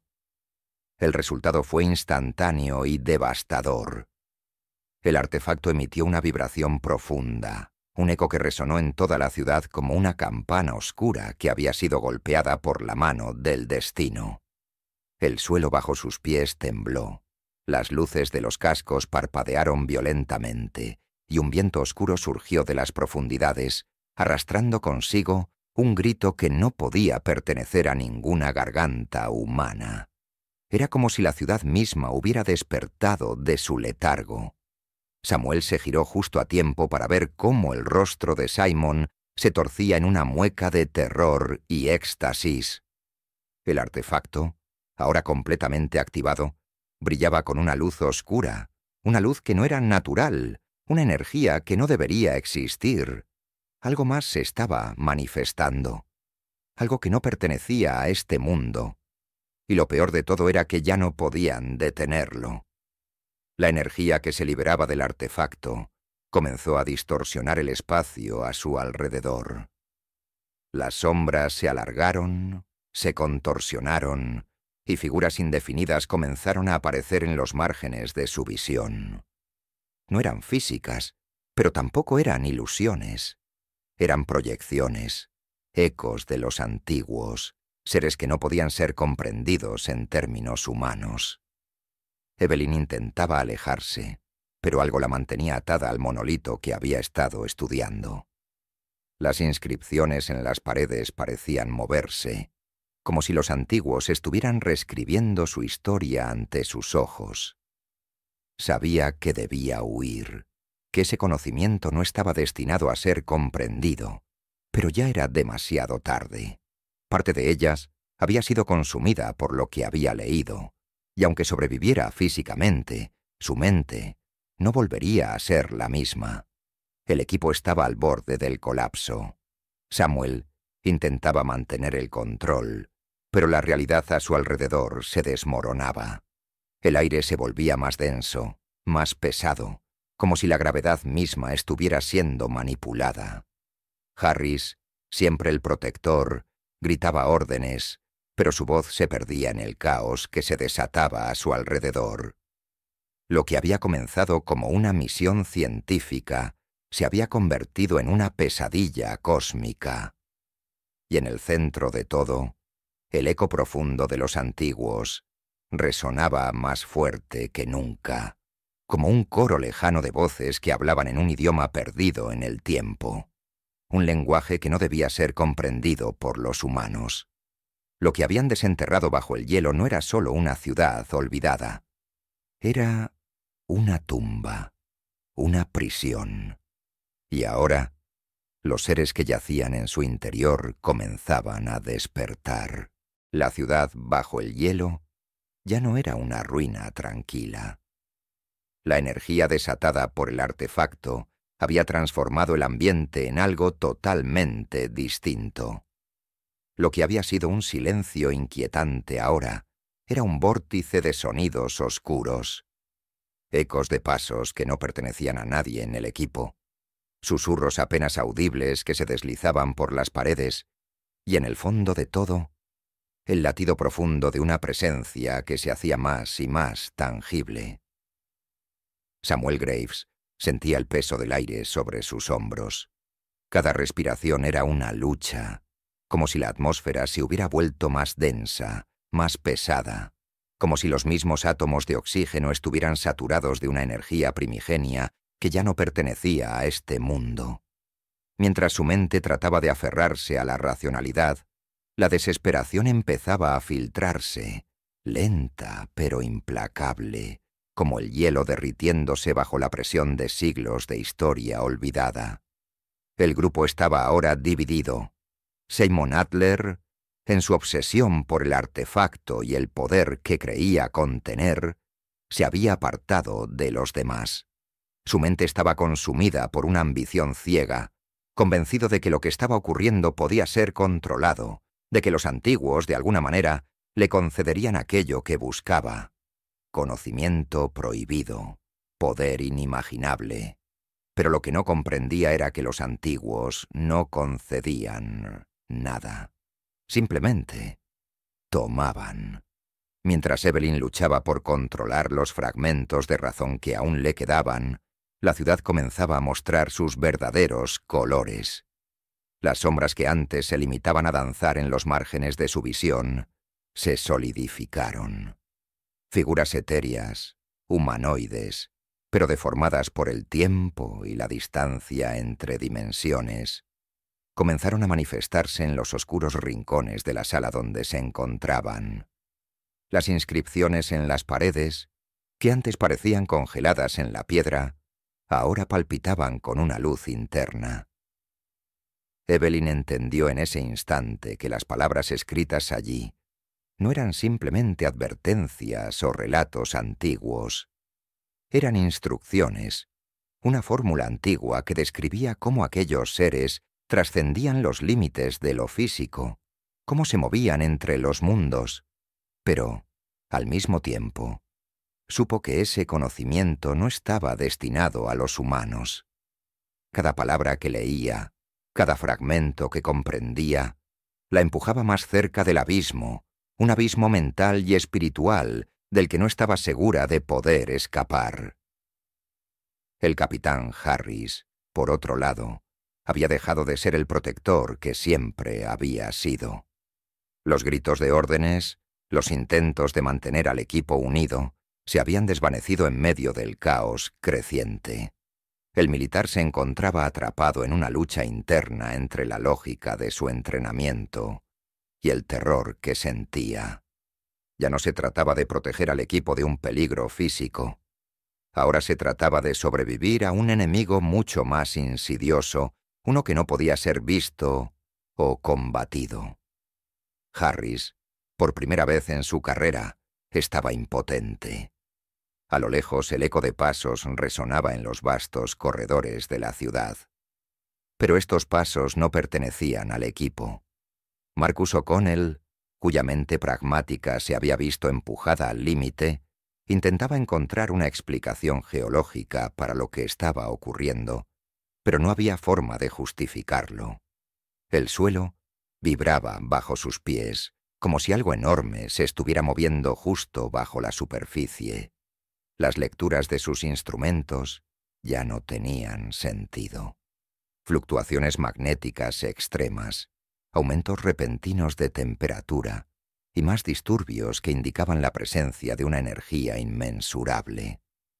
El resultado fue instantáneo y devastador. El artefacto emitió una vibración profunda, un eco que resonó en toda la ciudad como una campana oscura que había sido golpeada por la mano del destino. El suelo bajo sus pies tembló, las luces de los cascos parpadearon violentamente, y un viento oscuro surgió de las profundidades, arrastrando consigo un grito que no podía pertenecer a ninguna garganta humana. Era como si la ciudad misma hubiera despertado de su letargo. Samuel se giró justo a tiempo para ver cómo el rostro de Simon se torcía en una mueca de terror y éxtasis. El artefacto, ahora completamente activado, brillaba con una luz oscura, una luz que no era natural, una energía que no debería existir. Algo más se estaba manifestando, algo que no pertenecía a este mundo, y lo peor de todo era que ya no podían detenerlo. La energía que se liberaba del artefacto comenzó a distorsionar el espacio a su alrededor. Las sombras se alargaron, se contorsionaron, y figuras indefinidas comenzaron a aparecer en los márgenes de su visión. No eran físicas, pero tampoco eran ilusiones. Eran proyecciones, ecos de los antiguos, seres que no podían ser comprendidos en términos humanos. Evelyn intentaba alejarse, pero algo la mantenía atada al monolito que había estado estudiando. Las inscripciones en las paredes parecían moverse, como si los antiguos estuvieran reescribiendo su historia ante sus ojos. Sabía que debía huir, que ese conocimiento no estaba destinado a ser comprendido, pero ya era demasiado tarde. Parte de ellas había sido consumida por lo que había leído, y aunque sobreviviera físicamente, su mente no volvería a ser la misma. El equipo estaba al borde del colapso. Samuel intentaba mantener el control, pero la realidad a su alrededor se desmoronaba. El aire se volvía más denso, más pesado, como si la gravedad misma estuviera siendo manipulada. Harris, siempre el protector, gritaba órdenes, pero su voz se perdía en el caos que se desataba a su alrededor. Lo que había comenzado como una misión científica se había convertido en una pesadilla cósmica. Y en el centro de todo, el eco profundo de los antiguos resonaba más fuerte que nunca, como un coro lejano de voces que hablaban en un idioma perdido en el tiempo, un lenguaje que no debía ser comprendido por los humanos. Lo que habían desenterrado bajo el hielo no era solo una ciudad olvidada, era una tumba, una prisión. Y ahora, los seres que yacían en su interior comenzaban a despertar. La ciudad bajo el hielo ya no era una ruina tranquila. La energía desatada por el artefacto había transformado el ambiente en algo totalmente distinto. Lo que había sido un silencio inquietante ahora era un vórtice de sonidos oscuros. Ecos de pasos que no pertenecían a nadie en el equipo, susurros apenas audibles que se deslizaban por las paredes, y en el fondo de todo, el latido profundo de una presencia que se hacía más y más tangible. Samuel Graves sentía el peso del aire sobre sus hombros. Cada respiración era una lucha, como si la atmósfera se hubiera vuelto más densa, más pesada, como si los mismos átomos de oxígeno estuvieran saturados de una energía primigenia que ya no pertenecía a este mundo. Mientras su mente trataba de aferrarse a la racionalidad, la desesperación empezaba a filtrarse, lenta pero implacable, como el hielo derritiéndose bajo la presión de siglos de historia olvidada. El grupo estaba ahora dividido. Simon Adler, en su obsesión por el artefacto y el poder que creía contener, se había apartado de los demás. Su mente estaba consumida por una ambición ciega, convencido de que lo que estaba ocurriendo podía ser controlado, de que los antiguos, de alguna manera, le concederían aquello que buscaba. Conocimiento prohibido, poder inimaginable. Pero lo que no comprendía era que los antiguos no concedían nada. Simplemente tomaban. Mientras Evelyn luchaba por controlar los fragmentos de razón que aún le quedaban, la ciudad comenzaba a mostrar sus verdaderos colores. Las sombras que antes se limitaban a danzar en los márgenes de su visión se solidificaron. Figuras etéreas, humanoides, pero deformadas por el tiempo y la distancia entre dimensiones, comenzaron a manifestarse en los oscuros rincones de la sala donde se encontraban. Las inscripciones en las paredes, que antes parecían congeladas en la piedra, ahora palpitaban con una luz interna. Evelyn entendió en ese instante que las palabras escritas allí no eran simplemente advertencias o relatos antiguos. Eran instrucciones, una fórmula antigua que describía cómo aquellos seres trascendían los límites de lo físico, cómo se movían entre los mundos, pero, al mismo tiempo, supo que ese conocimiento no estaba destinado a los humanos. Cada palabra que leía, cada fragmento que comprendía, la empujaba más cerca del abismo, un abismo mental y espiritual del que no estaba segura de poder escapar. El capitán Harris, por otro lado, había dejado de ser el protector que siempre había sido. Los gritos de órdenes, los intentos de mantener al equipo unido, se habían desvanecido en medio del caos creciente. El militar se encontraba atrapado en una lucha interna entre la lógica de su entrenamiento y el terror que sentía. Ya no se trataba de proteger al equipo de un peligro físico. Ahora se trataba de sobrevivir a un enemigo mucho más insidioso, uno que no podía ser visto o combatido. Harris, por primera vez en su carrera, estaba impotente. A lo lejos el eco de pasos resonaba en los vastos corredores de la ciudad. Pero estos pasos no pertenecían al equipo. Marcus O'Connell, cuya mente pragmática se había visto empujada al límite, intentaba encontrar una explicación geológica para lo que estaba ocurriendo, pero no había forma de justificarlo. El suelo vibraba bajo sus pies, como si algo enorme se estuviera moviendo justo bajo la superficie. Las lecturas de sus instrumentos ya no tenían sentido. Fluctuaciones magnéticas extremas, aumentos repentinos de temperatura y más disturbios que indicaban la presencia de una energía inmensurable.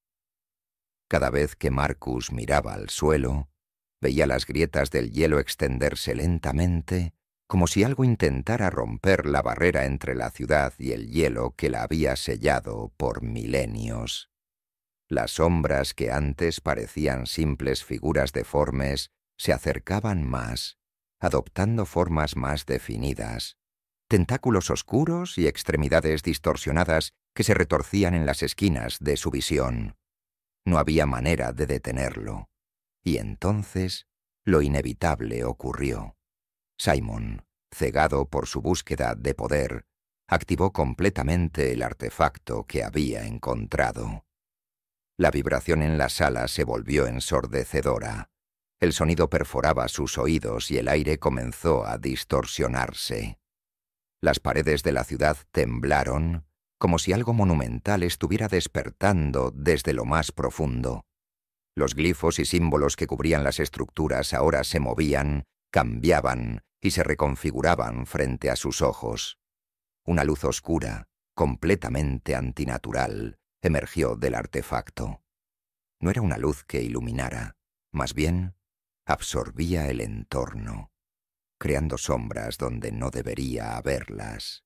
Cada vez que Marcus miraba al suelo, veía las grietas del hielo extenderse lentamente, como si algo intentara romper la barrera entre la ciudad y el hielo que la había sellado por milenios. Las sombras que antes parecían simples figuras deformes se acercaban más, adoptando formas más definidas, tentáculos oscuros y extremidades distorsionadas que se retorcían en las esquinas de su visión. No había manera de detenerlo. Y entonces lo inevitable ocurrió. Simon, cegado por su búsqueda de poder, activó completamente el artefacto que había encontrado. La vibración en la sala se volvió ensordecedora. El sonido perforaba sus oídos y el aire comenzó a distorsionarse. Las paredes de la ciudad temblaron, como si algo monumental estuviera despertando desde lo más profundo. Los glifos y símbolos que cubrían las estructuras ahora se movían, cambiaban y se reconfiguraban frente a sus ojos. Una luz oscura, completamente antinatural, emergió del artefacto. No era una luz que iluminara, más bien absorbía el entorno, creando sombras donde no debería haberlas.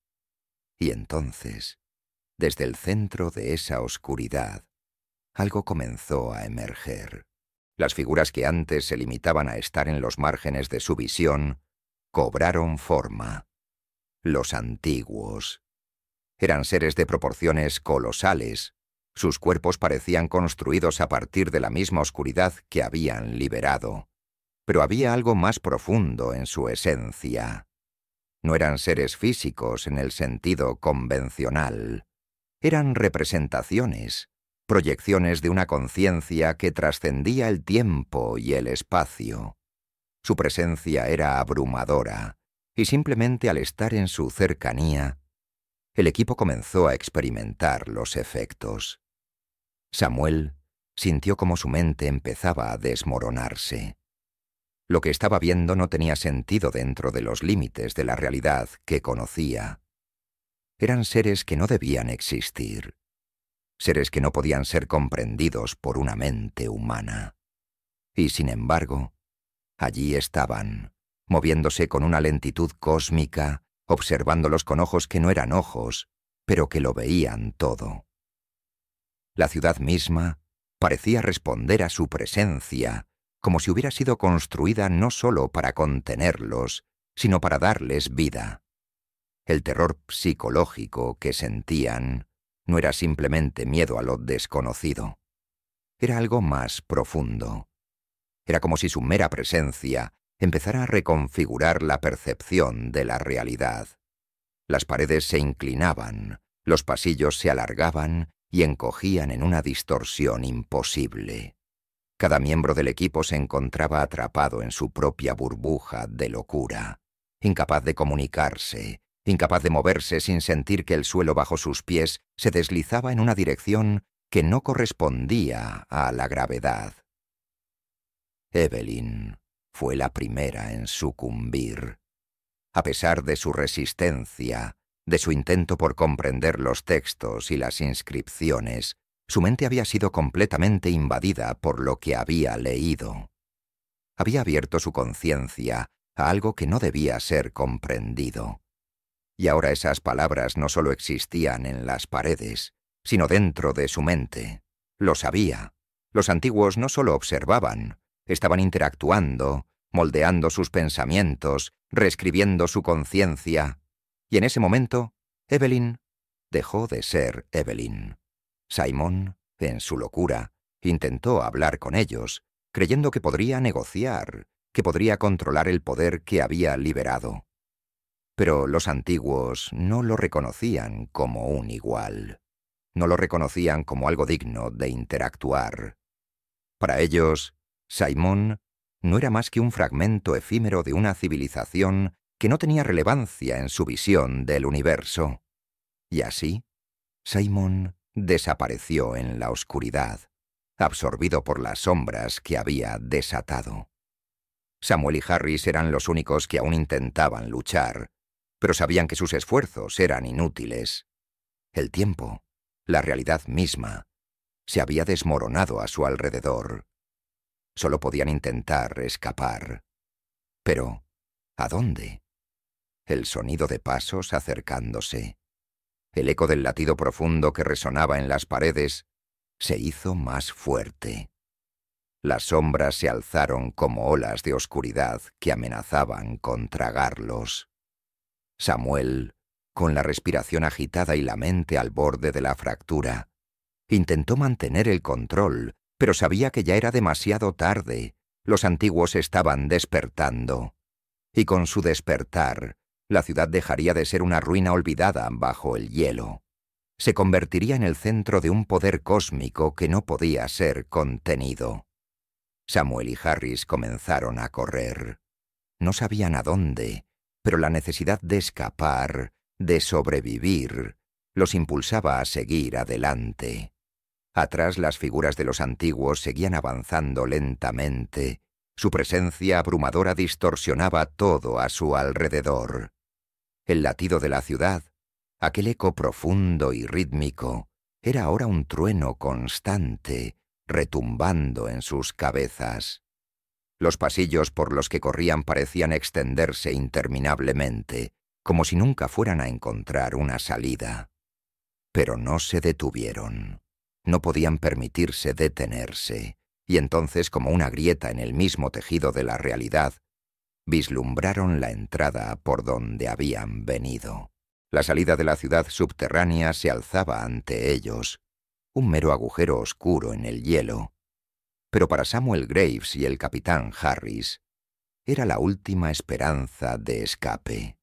Y entonces, desde el centro de esa oscuridad, algo comenzó a emerger. Las figuras que antes se limitaban a estar en los márgenes de su visión, cobraron forma. Los antiguos. Eran seres de proporciones colosales. Sus cuerpos parecían construidos a partir de la misma oscuridad que habían liberado. Pero había algo más profundo en su esencia. No eran seres físicos en el sentido convencional. Eran representaciones, proyecciones de una conciencia que trascendía el tiempo y el espacio. Su presencia era abrumadora, y simplemente al estar en su cercanía, el equipo comenzó a experimentar los efectos. Samuel sintió como su mente empezaba a desmoronarse. Lo que estaba viendo no tenía sentido dentro de los límites de la realidad que conocía. Eran seres que no debían existir, seres que no podían ser comprendidos por una mente humana. Y sin embargo, allí estaban, moviéndose con una lentitud cósmica, observándolos con ojos que no eran ojos, pero que lo veían todo. La ciudad misma parecía responder a su presencia, como si hubiera sido construida no solo para contenerlos, sino para darles vida. El terror psicológico que sentían no era simplemente miedo a lo desconocido. Era algo más profundo. Era como si su mera presencia empezara a reconfigurar la percepción de la realidad. Las paredes se inclinaban, los pasillos se alargaban y encogían en una distorsión imposible. Cada miembro del equipo se encontraba atrapado en su propia burbuja de locura, incapaz de comunicarse, incapaz de moverse sin sentir que el suelo bajo sus pies se deslizaba en una dirección que no correspondía a la gravedad. Evelyn fue la primera en sucumbir. A pesar de su resistencia, de su intento por comprender los textos y las inscripciones, Su mente había sido completamente invadida por lo que había leído. Había abierto su conciencia a algo que no debía ser comprendido. Y ahora esas palabras no solo existían en las paredes, sino dentro de su mente. Lo sabía. Los antiguos no solo observaban, estaban interactuando, moldeando sus pensamientos, reescribiendo su conciencia. Y en ese momento, Evelyn dejó de ser Evelyn. Simon, en su locura, intentó hablar con ellos, creyendo que podría negociar, que podría controlar el poder que había liberado. Pero los antiguos no lo reconocían como un igual. No lo reconocían como algo digno de interactuar. Para ellos, Simon no era más que un fragmento efímero de una civilización que no tenía relevancia en su visión del universo. Y así, Simon desapareció en la oscuridad, absorbido por las sombras que había desatado. Samuel y Harris eran los únicos que aún intentaban luchar, pero sabían que sus esfuerzos eran inútiles. El tiempo, la realidad misma, se había desmoronado a su alrededor. Solo podían intentar escapar. Pero, ¿a dónde? El sonido de pasos acercándose, el eco del latido profundo que resonaba en las paredes, se hizo más fuerte. Las sombras se alzaron como olas de oscuridad que amenazaban con tragarlos. Samuel, con la respiración agitada y la mente al borde de la fractura, intentó mantener el control, pero sabía que ya era demasiado tarde. Los antiguos estaban despertando. Y con su despertar, la ciudad dejaría de ser una ruina olvidada bajo el hielo. Se convertiría en el centro de un poder cósmico que no podía ser contenido. Samuel y Harris comenzaron a correr. No sabían a dónde, pero la necesidad de escapar, de sobrevivir, los impulsaba a seguir adelante. Atrás las figuras de los antiguos seguían avanzando lentamente. Su presencia abrumadora distorsionaba todo a su alrededor. El latido de la ciudad, aquel eco profundo y rítmico, era ahora un trueno constante, retumbando en sus cabezas. Los pasillos por los que corrían parecían extenderse interminablemente, como si nunca fueran a encontrar una salida. Pero no se detuvieron. No podían permitirse detenerse, y entonces, como una grieta en el mismo tejido de la realidad, vislumbraron la entrada por donde habían venido. La salida de la ciudad subterránea se alzaba ante ellos, un mero agujero oscuro en el hielo. Pero para Samuel Graves y el capitán Harris, era la última esperanza de escape.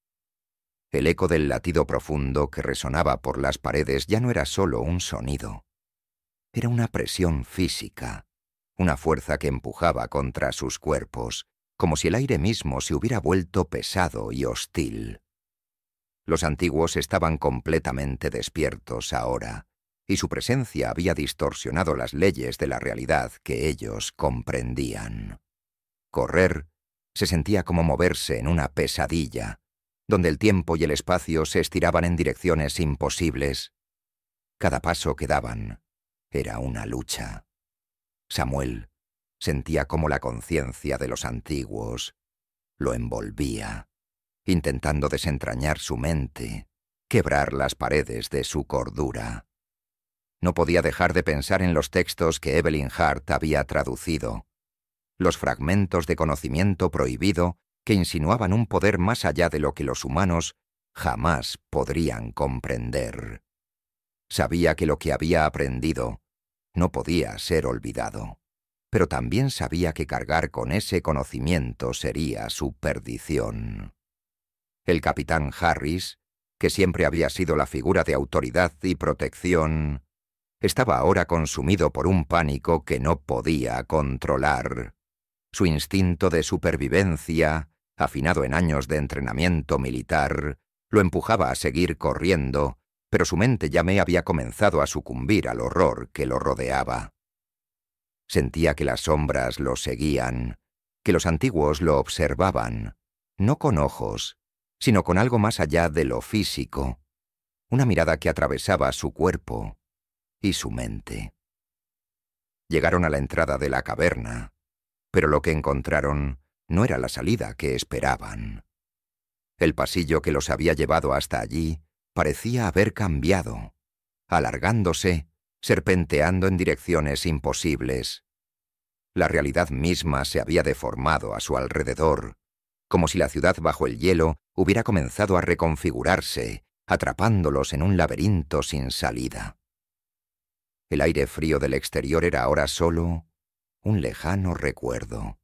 El eco del latido profundo que resonaba por las paredes ya no era solo un sonido. Era una presión física, una fuerza que empujaba contra sus cuerpos, como si el aire mismo se hubiera vuelto pesado y hostil. Los antiguos estaban completamente despiertos ahora, y su presencia había distorsionado las leyes de la realidad que ellos comprendían. Correr se sentía como moverse en una pesadilla, donde el tiempo y el espacio se estiraban en direcciones imposibles. Cada paso que daban era una lucha. Samuel sentía como la conciencia de los antiguos lo envolvía, intentando desentrañar su mente, quebrar las paredes de su cordura. No podía dejar de pensar en los textos que Evelyn Hart había traducido, los fragmentos de conocimiento prohibido que insinuaban un poder más allá de lo que los humanos jamás podrían comprender. Sabía que lo que había aprendido no podía ser olvidado, pero también sabía que cargar con ese conocimiento sería su perdición. El capitán Harris, que siempre había sido la figura de autoridad y protección, estaba ahora consumido por un pánico que no podía controlar. Su instinto de supervivencia, afinado en años de entrenamiento militar, lo empujaba a seguir corriendo, pero su mente ya me había comenzado a sucumbir al horror que lo rodeaba. Sentía que las sombras lo seguían, que los antiguos lo observaban, no con ojos, sino con algo más allá de lo físico, una mirada que atravesaba su cuerpo, y su mente. Llegaron a la entrada de la caverna, pero lo que encontraron no era la salida que esperaban. El pasillo que los había llevado hasta allí parecía haber cambiado, alargándose, serpenteando en direcciones imposibles. La realidad misma se había deformado a su alrededor, como si la ciudad bajo el hielo hubiera comenzado a reconfigurarse, atrapándolos en un laberinto sin salida. El aire frío del exterior era ahora solo un lejano recuerdo.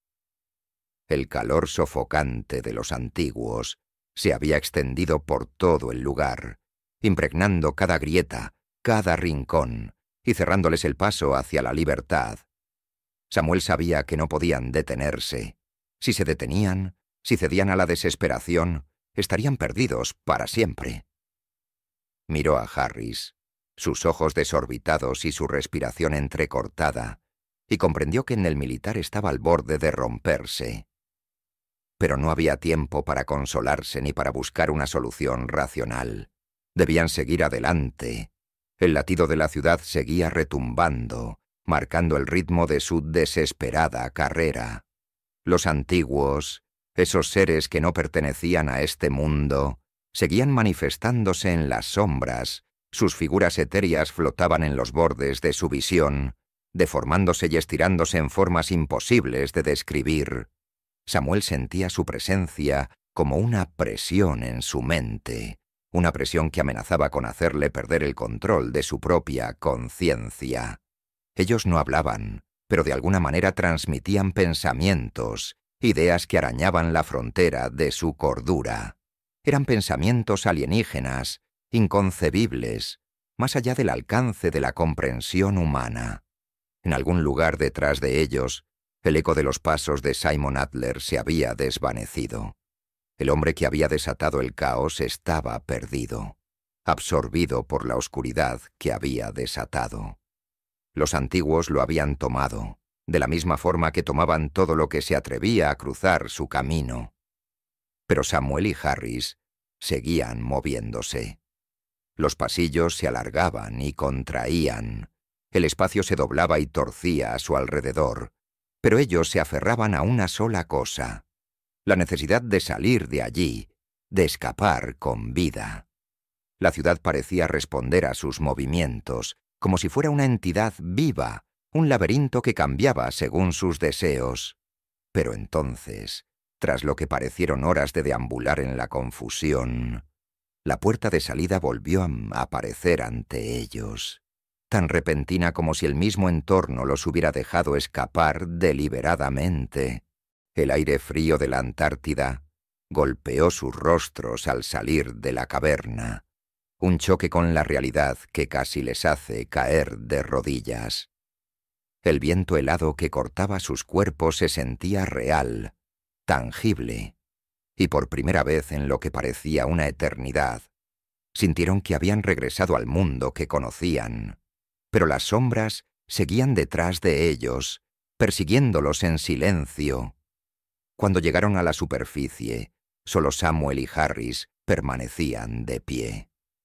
El calor sofocante de los antiguos se había extendido por todo el lugar, impregnando cada grieta, cada rincón, y cerrándoles el paso hacia la libertad. Samuel sabía que no podían detenerse. Si se detenían, si cedían a la desesperación, estarían perdidos para siempre. Miró a Harris, sus ojos desorbitados y su respiración entrecortada, y comprendió que en el militar estaba al borde de romperse. Pero no había tiempo para consolarse ni para buscar una solución racional. Debían seguir adelante. El latido de la ciudad seguía retumbando, marcando el ritmo de su desesperada carrera. Los antiguos, esos seres que no pertenecían a este mundo, seguían manifestándose en las sombras, sus figuras etéreas flotaban en los bordes de su visión, deformándose y estirándose en formas imposibles de describir. Samuel sentía su presencia como una presión en su mente, una presión que amenazaba con hacerle perder el control de su propia conciencia. Ellos no hablaban, pero de alguna manera transmitían pensamientos, ideas que arañaban la frontera de su cordura. Eran pensamientos alienígenas, inconcebibles, más allá del alcance de la comprensión humana. En algún lugar detrás de ellos, el eco de los pasos de Simon Adler se había desvanecido. El hombre que había desatado el caos estaba perdido, absorbido por la oscuridad que había desatado. Los antiguos lo habían tomado, de la misma forma que tomaban todo lo que se atrevía a cruzar su camino. Pero Samuel y Harris seguían moviéndose. Los pasillos se alargaban y contraían. El espacio se doblaba y torcía a su alrededor, pero ellos se aferraban a una sola cosa: la necesidad de salir de allí, de escapar con vida. La ciudad parecía responder a sus movimientos, como si fuera una entidad viva, un laberinto que cambiaba según sus deseos. Pero entonces, tras lo que parecieron horas de deambular en la confusión, la puerta de salida volvió a aparecer ante ellos, tan repentina como si el mismo entorno los hubiera dejado escapar deliberadamente. El aire frío de la Antártida golpeó sus rostros al salir de la caverna, un choque con la realidad que casi les hace caer de rodillas. El viento helado que cortaba sus cuerpos se sentía real, tangible, y por primera vez en lo que parecía una eternidad, sintieron que habían regresado al mundo que conocían, pero las sombras seguían detrás de ellos, persiguiéndolos en silencio. Cuando llegaron a la superficie, solo Samuel y Harris permanecían de pie.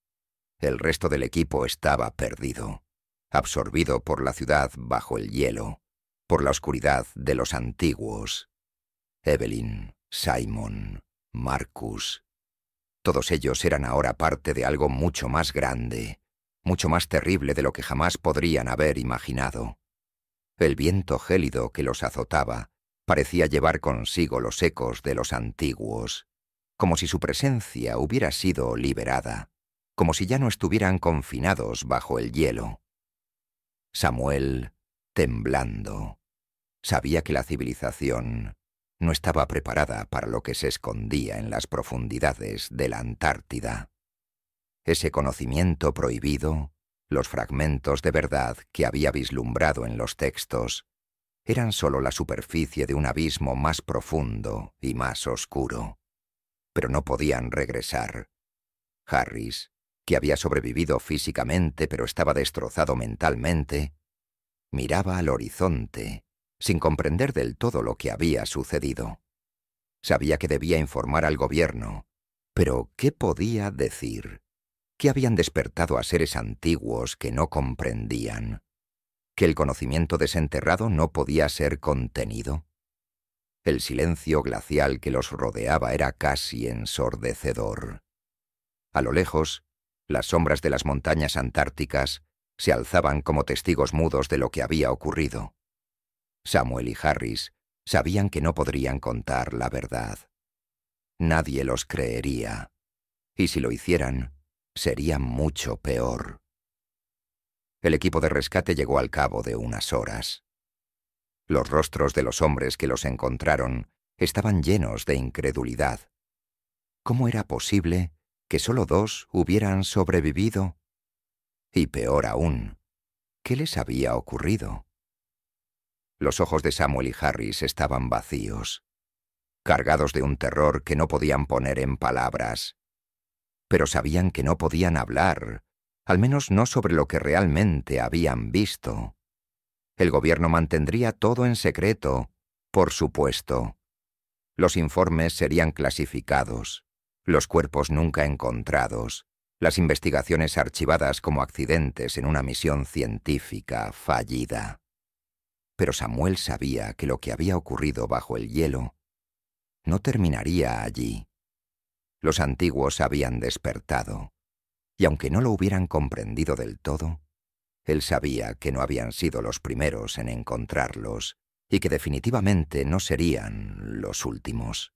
El resto del equipo estaba perdido, absorbido por la ciudad bajo el hielo, por la oscuridad de los antiguos. Evelyn, Simon, Marcus, todos ellos eran ahora parte de algo mucho más grande, mucho más terrible de lo que jamás podrían haber imaginado. El viento gélido que los azotaba parecía llevar consigo los ecos de los antiguos, como si su presencia hubiera sido liberada, como si ya no estuvieran confinados bajo el hielo. Samuel, temblando, sabía que la civilización no estaba preparada para lo que se escondía en las profundidades de la Antártida. Ese conocimiento prohibido, los fragmentos de verdad que había vislumbrado en los textos, eran sólo la superficie de un abismo más profundo y más oscuro. Pero no podían regresar. Harris, que había sobrevivido físicamente pero estaba destrozado mentalmente, miraba al horizonte, sin comprender del todo lo que había sucedido. Sabía que debía informar al gobierno, pero ¿qué podía decir? ¿Qué habían despertado a seres antiguos que no comprendían? ¿Que el conocimiento desenterrado no podía ser contenido? El silencio glacial que los rodeaba era casi ensordecedor. A lo lejos, las sombras de las montañas antárticas se alzaban como testigos mudos de lo que había ocurrido. Samuel y Harris sabían que no podrían contar la verdad. Nadie los creería, y si lo hicieran, sería mucho peor. El equipo de rescate llegó al cabo de unas horas. Los rostros de los hombres que los encontraron estaban llenos de incredulidad. ¿Cómo era posible que solo dos hubieran sobrevivido? Y peor aún, ¿qué les había ocurrido? Los ojos de Samuel y Harris estaban vacíos, cargados de un terror que no podían poner en palabras. Pero sabían que no podían hablar, al menos no sobre lo que realmente habían visto. El gobierno mantendría todo en secreto, por supuesto. Los informes serían clasificados, los cuerpos nunca encontrados, las investigaciones archivadas como accidentes en una misión científica fallida. Pero Samuel sabía que lo que había ocurrido bajo el hielo no terminaría allí. Los antiguos habían despertado, y aunque no lo hubieran comprendido del todo, él sabía que no habían sido los primeros en encontrarlos y que definitivamente no serían los últimos.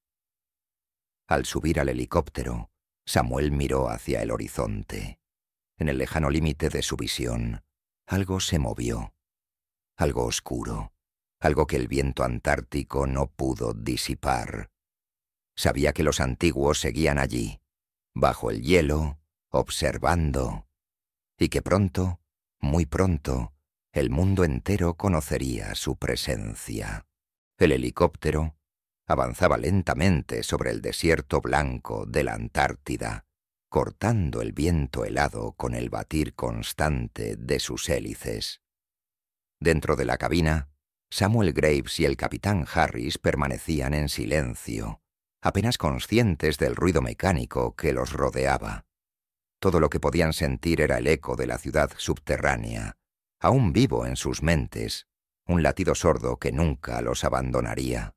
Al subir al helicóptero, Samuel miró hacia el horizonte. En el lejano límite de su visión, algo se movió, algo oscuro, algo que el viento antártico no pudo disipar. Sabía que los antiguos seguían allí, bajo el hielo, observando, y que pronto, muy pronto, el mundo entero conocería su presencia. El helicóptero avanzaba lentamente sobre el desierto blanco de la Antártida, cortando el viento helado con el batir constante de sus hélices. Dentro de la cabina, Samuel Graves y el capitán Harris permanecían en silencio, apenas conscientes del ruido mecánico que los rodeaba. Todo lo que podían sentir era el eco de la ciudad subterránea, aún vivo en sus mentes, un latido sordo que nunca los abandonaría.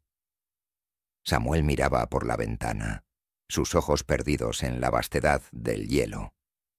Samuel miraba por la ventana, sus ojos perdidos en la vastedad del hielo.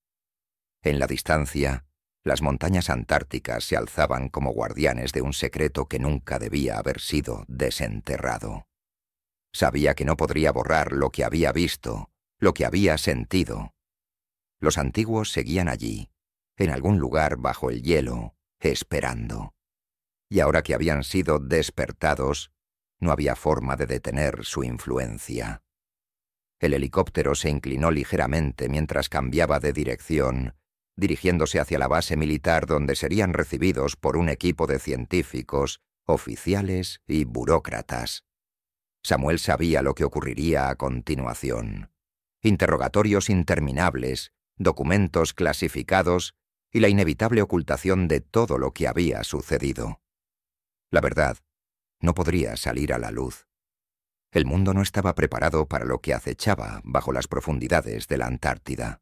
En la distancia, las montañas antárticas se alzaban como guardianes de un secreto que nunca debía haber sido desenterrado. Sabía que no podría borrar lo que había visto, lo que había sentido. Los antiguos seguían allí, en algún lugar bajo el hielo, esperando. Y ahora que habían sido despertados, no había forma de detener su influencia. El helicóptero se inclinó ligeramente mientras cambiaba de dirección, dirigiéndose hacia la base militar donde serían recibidos por un equipo de científicos, oficiales y burócratas. Samuel sabía lo que ocurriría a continuación. Interrogatorios interminables, documentos clasificados y la inevitable ocultación de todo lo que había sucedido. La verdad no podría salir a la luz. El mundo no estaba preparado para lo que acechaba bajo las profundidades de la Antártida.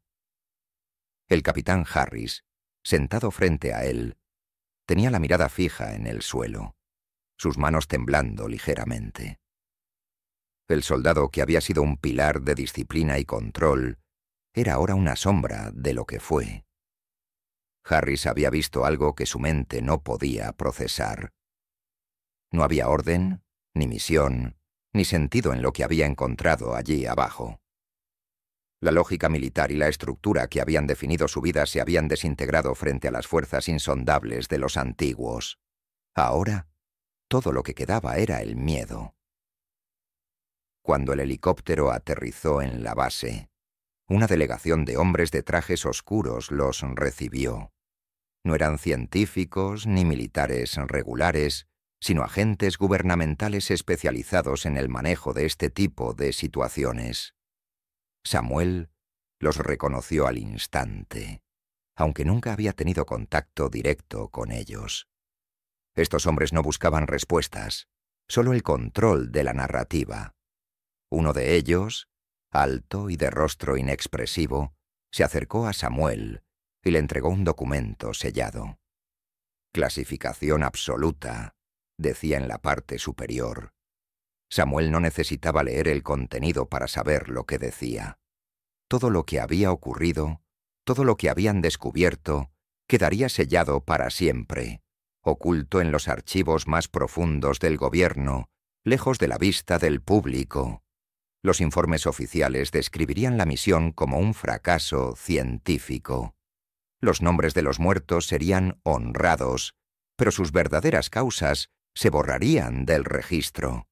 El capitán Harris, sentado frente a él, tenía la mirada fija en el suelo, sus manos temblando ligeramente. El soldado que había sido un pilar de disciplina y control era ahora una sombra de lo que fue. Harris había visto algo que su mente no podía procesar. No había orden, ni misión, ni sentido en lo que había encontrado allí abajo. La lógica militar y la estructura que habían definido su vida se habían desintegrado frente a las fuerzas insondables de los antiguos. Ahora, todo lo que quedaba era el miedo. Cuando el helicóptero aterrizó en la base, una delegación de hombres de trajes oscuros los recibió. No eran científicos ni militares regulares, sino agentes gubernamentales especializados en el manejo de este tipo de situaciones. Samuel los reconoció al instante, aunque nunca había tenido contacto directo con ellos. Estos hombres no buscaban respuestas, solo el control de la narrativa. Uno de ellos, alto y de rostro inexpresivo, se acercó a Samuel y le entregó un documento sellado. Clasificación absoluta, decía en la parte superior. Samuel no necesitaba leer el contenido para saber lo que decía. Todo lo que había ocurrido, todo lo que habían descubierto, quedaría sellado para siempre, oculto en los archivos más profundos del gobierno, lejos de la vista del público. Los informes oficiales describirían la misión como un fracaso científico. Los nombres de los muertos serían honrados, pero sus verdaderas causas se borrarían del registro.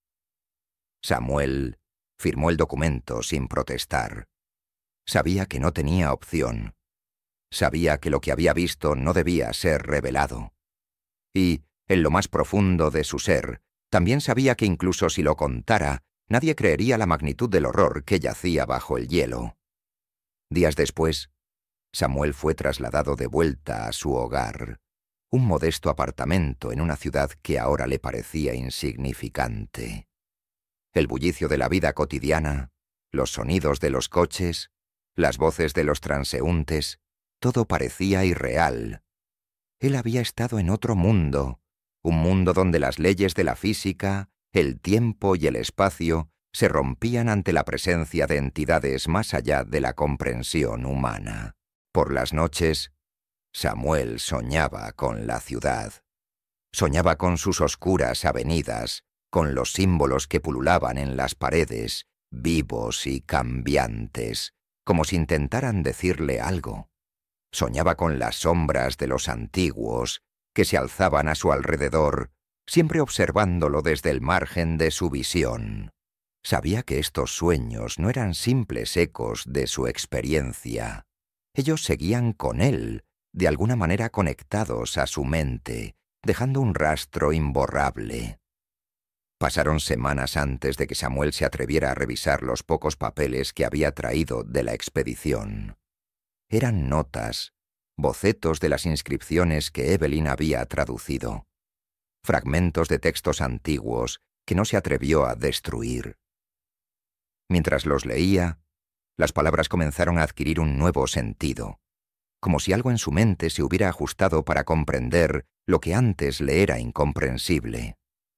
Samuel firmó el documento sin protestar. Sabía que no tenía opción. Sabía que lo que había visto no debía ser revelado. Y, en lo más profundo de su ser, también sabía que incluso si lo contara, nadie creería la magnitud del horror que yacía bajo el hielo. Días después, Samuel fue trasladado de vuelta a su hogar, un modesto apartamento en una ciudad que ahora le parecía insignificante. El bullicio de la vida cotidiana, los sonidos de los coches, las voces de los transeúntes, todo parecía irreal. Él había estado en otro mundo, un mundo donde las leyes de la física, el tiempo y el espacio se rompían ante la presencia de entidades más allá de la comprensión humana. Por las noches, Samuel soñaba con la ciudad. Soñaba con sus oscuras avenidas, con los símbolos que pululaban en las paredes, vivos y cambiantes, como si intentaran decirle algo. Soñaba con las sombras de los antiguos que se alzaban a su alrededor, siempre observándolo desde el margen de su visión. Sabía que estos sueños no eran simples ecos de su experiencia. Ellos seguían con él, de alguna manera conectados a su mente, dejando un rastro imborrable. Pasaron semanas antes de que Samuel se atreviera a revisar los pocos papeles que había traído de la expedición. Eran notas, bocetos de las inscripciones que Evelyn había traducido, fragmentos de textos antiguos que no se atrevió a destruir. Mientras los leía, las palabras comenzaron a adquirir un nuevo sentido, como si algo en su mente se hubiera ajustado para comprender lo que antes le era incomprensible.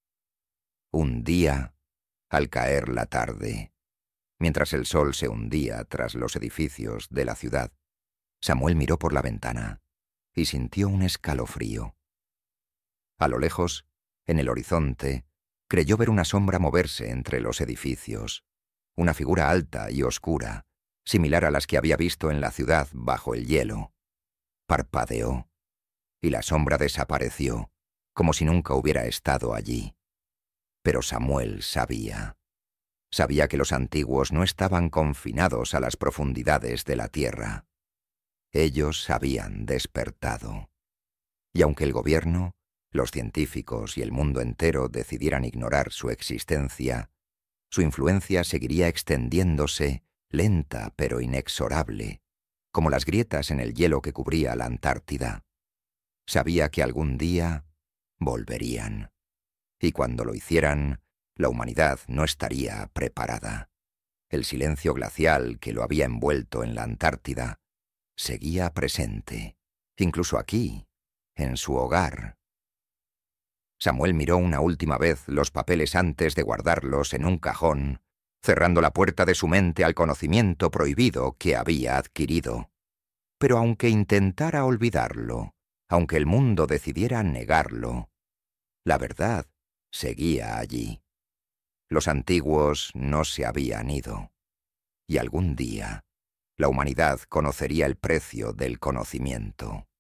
Un día, al caer la tarde, mientras el sol se hundía tras los edificios de la ciudad, Samuel miró por la ventana y sintió un escalofrío. A lo lejos, en el horizonte, creyó ver una sombra moverse entre los edificios, una figura alta y oscura, similar a las que había visto en la ciudad bajo el hielo. Parpadeó, y la sombra desapareció, como si nunca hubiera estado allí. Pero Samuel sabía. Sabía que los antiguos no estaban confinados a las profundidades de la tierra. Ellos habían despertado. Y aunque el gobierno, los científicos y el mundo entero decidieran ignorar su existencia, su influencia seguiría extendiéndose, lenta pero inexorable, como las grietas en el hielo que cubría la Antártida. Sabía que algún día volverían. Y cuando lo hicieran, la humanidad no estaría preparada. El silencio glacial que lo había envuelto en la Antártida seguía presente, incluso aquí, en su hogar. Samuel miró una última vez los papeles antes de guardarlos en un cajón, cerrando la puerta de su mente al conocimiento prohibido que había adquirido. Pero aunque intentara olvidarlo, aunque el mundo decidiera negarlo, la verdad seguía allí. Los antiguos no se habían ido. Y algún día, la humanidad conocería el precio del conocimiento.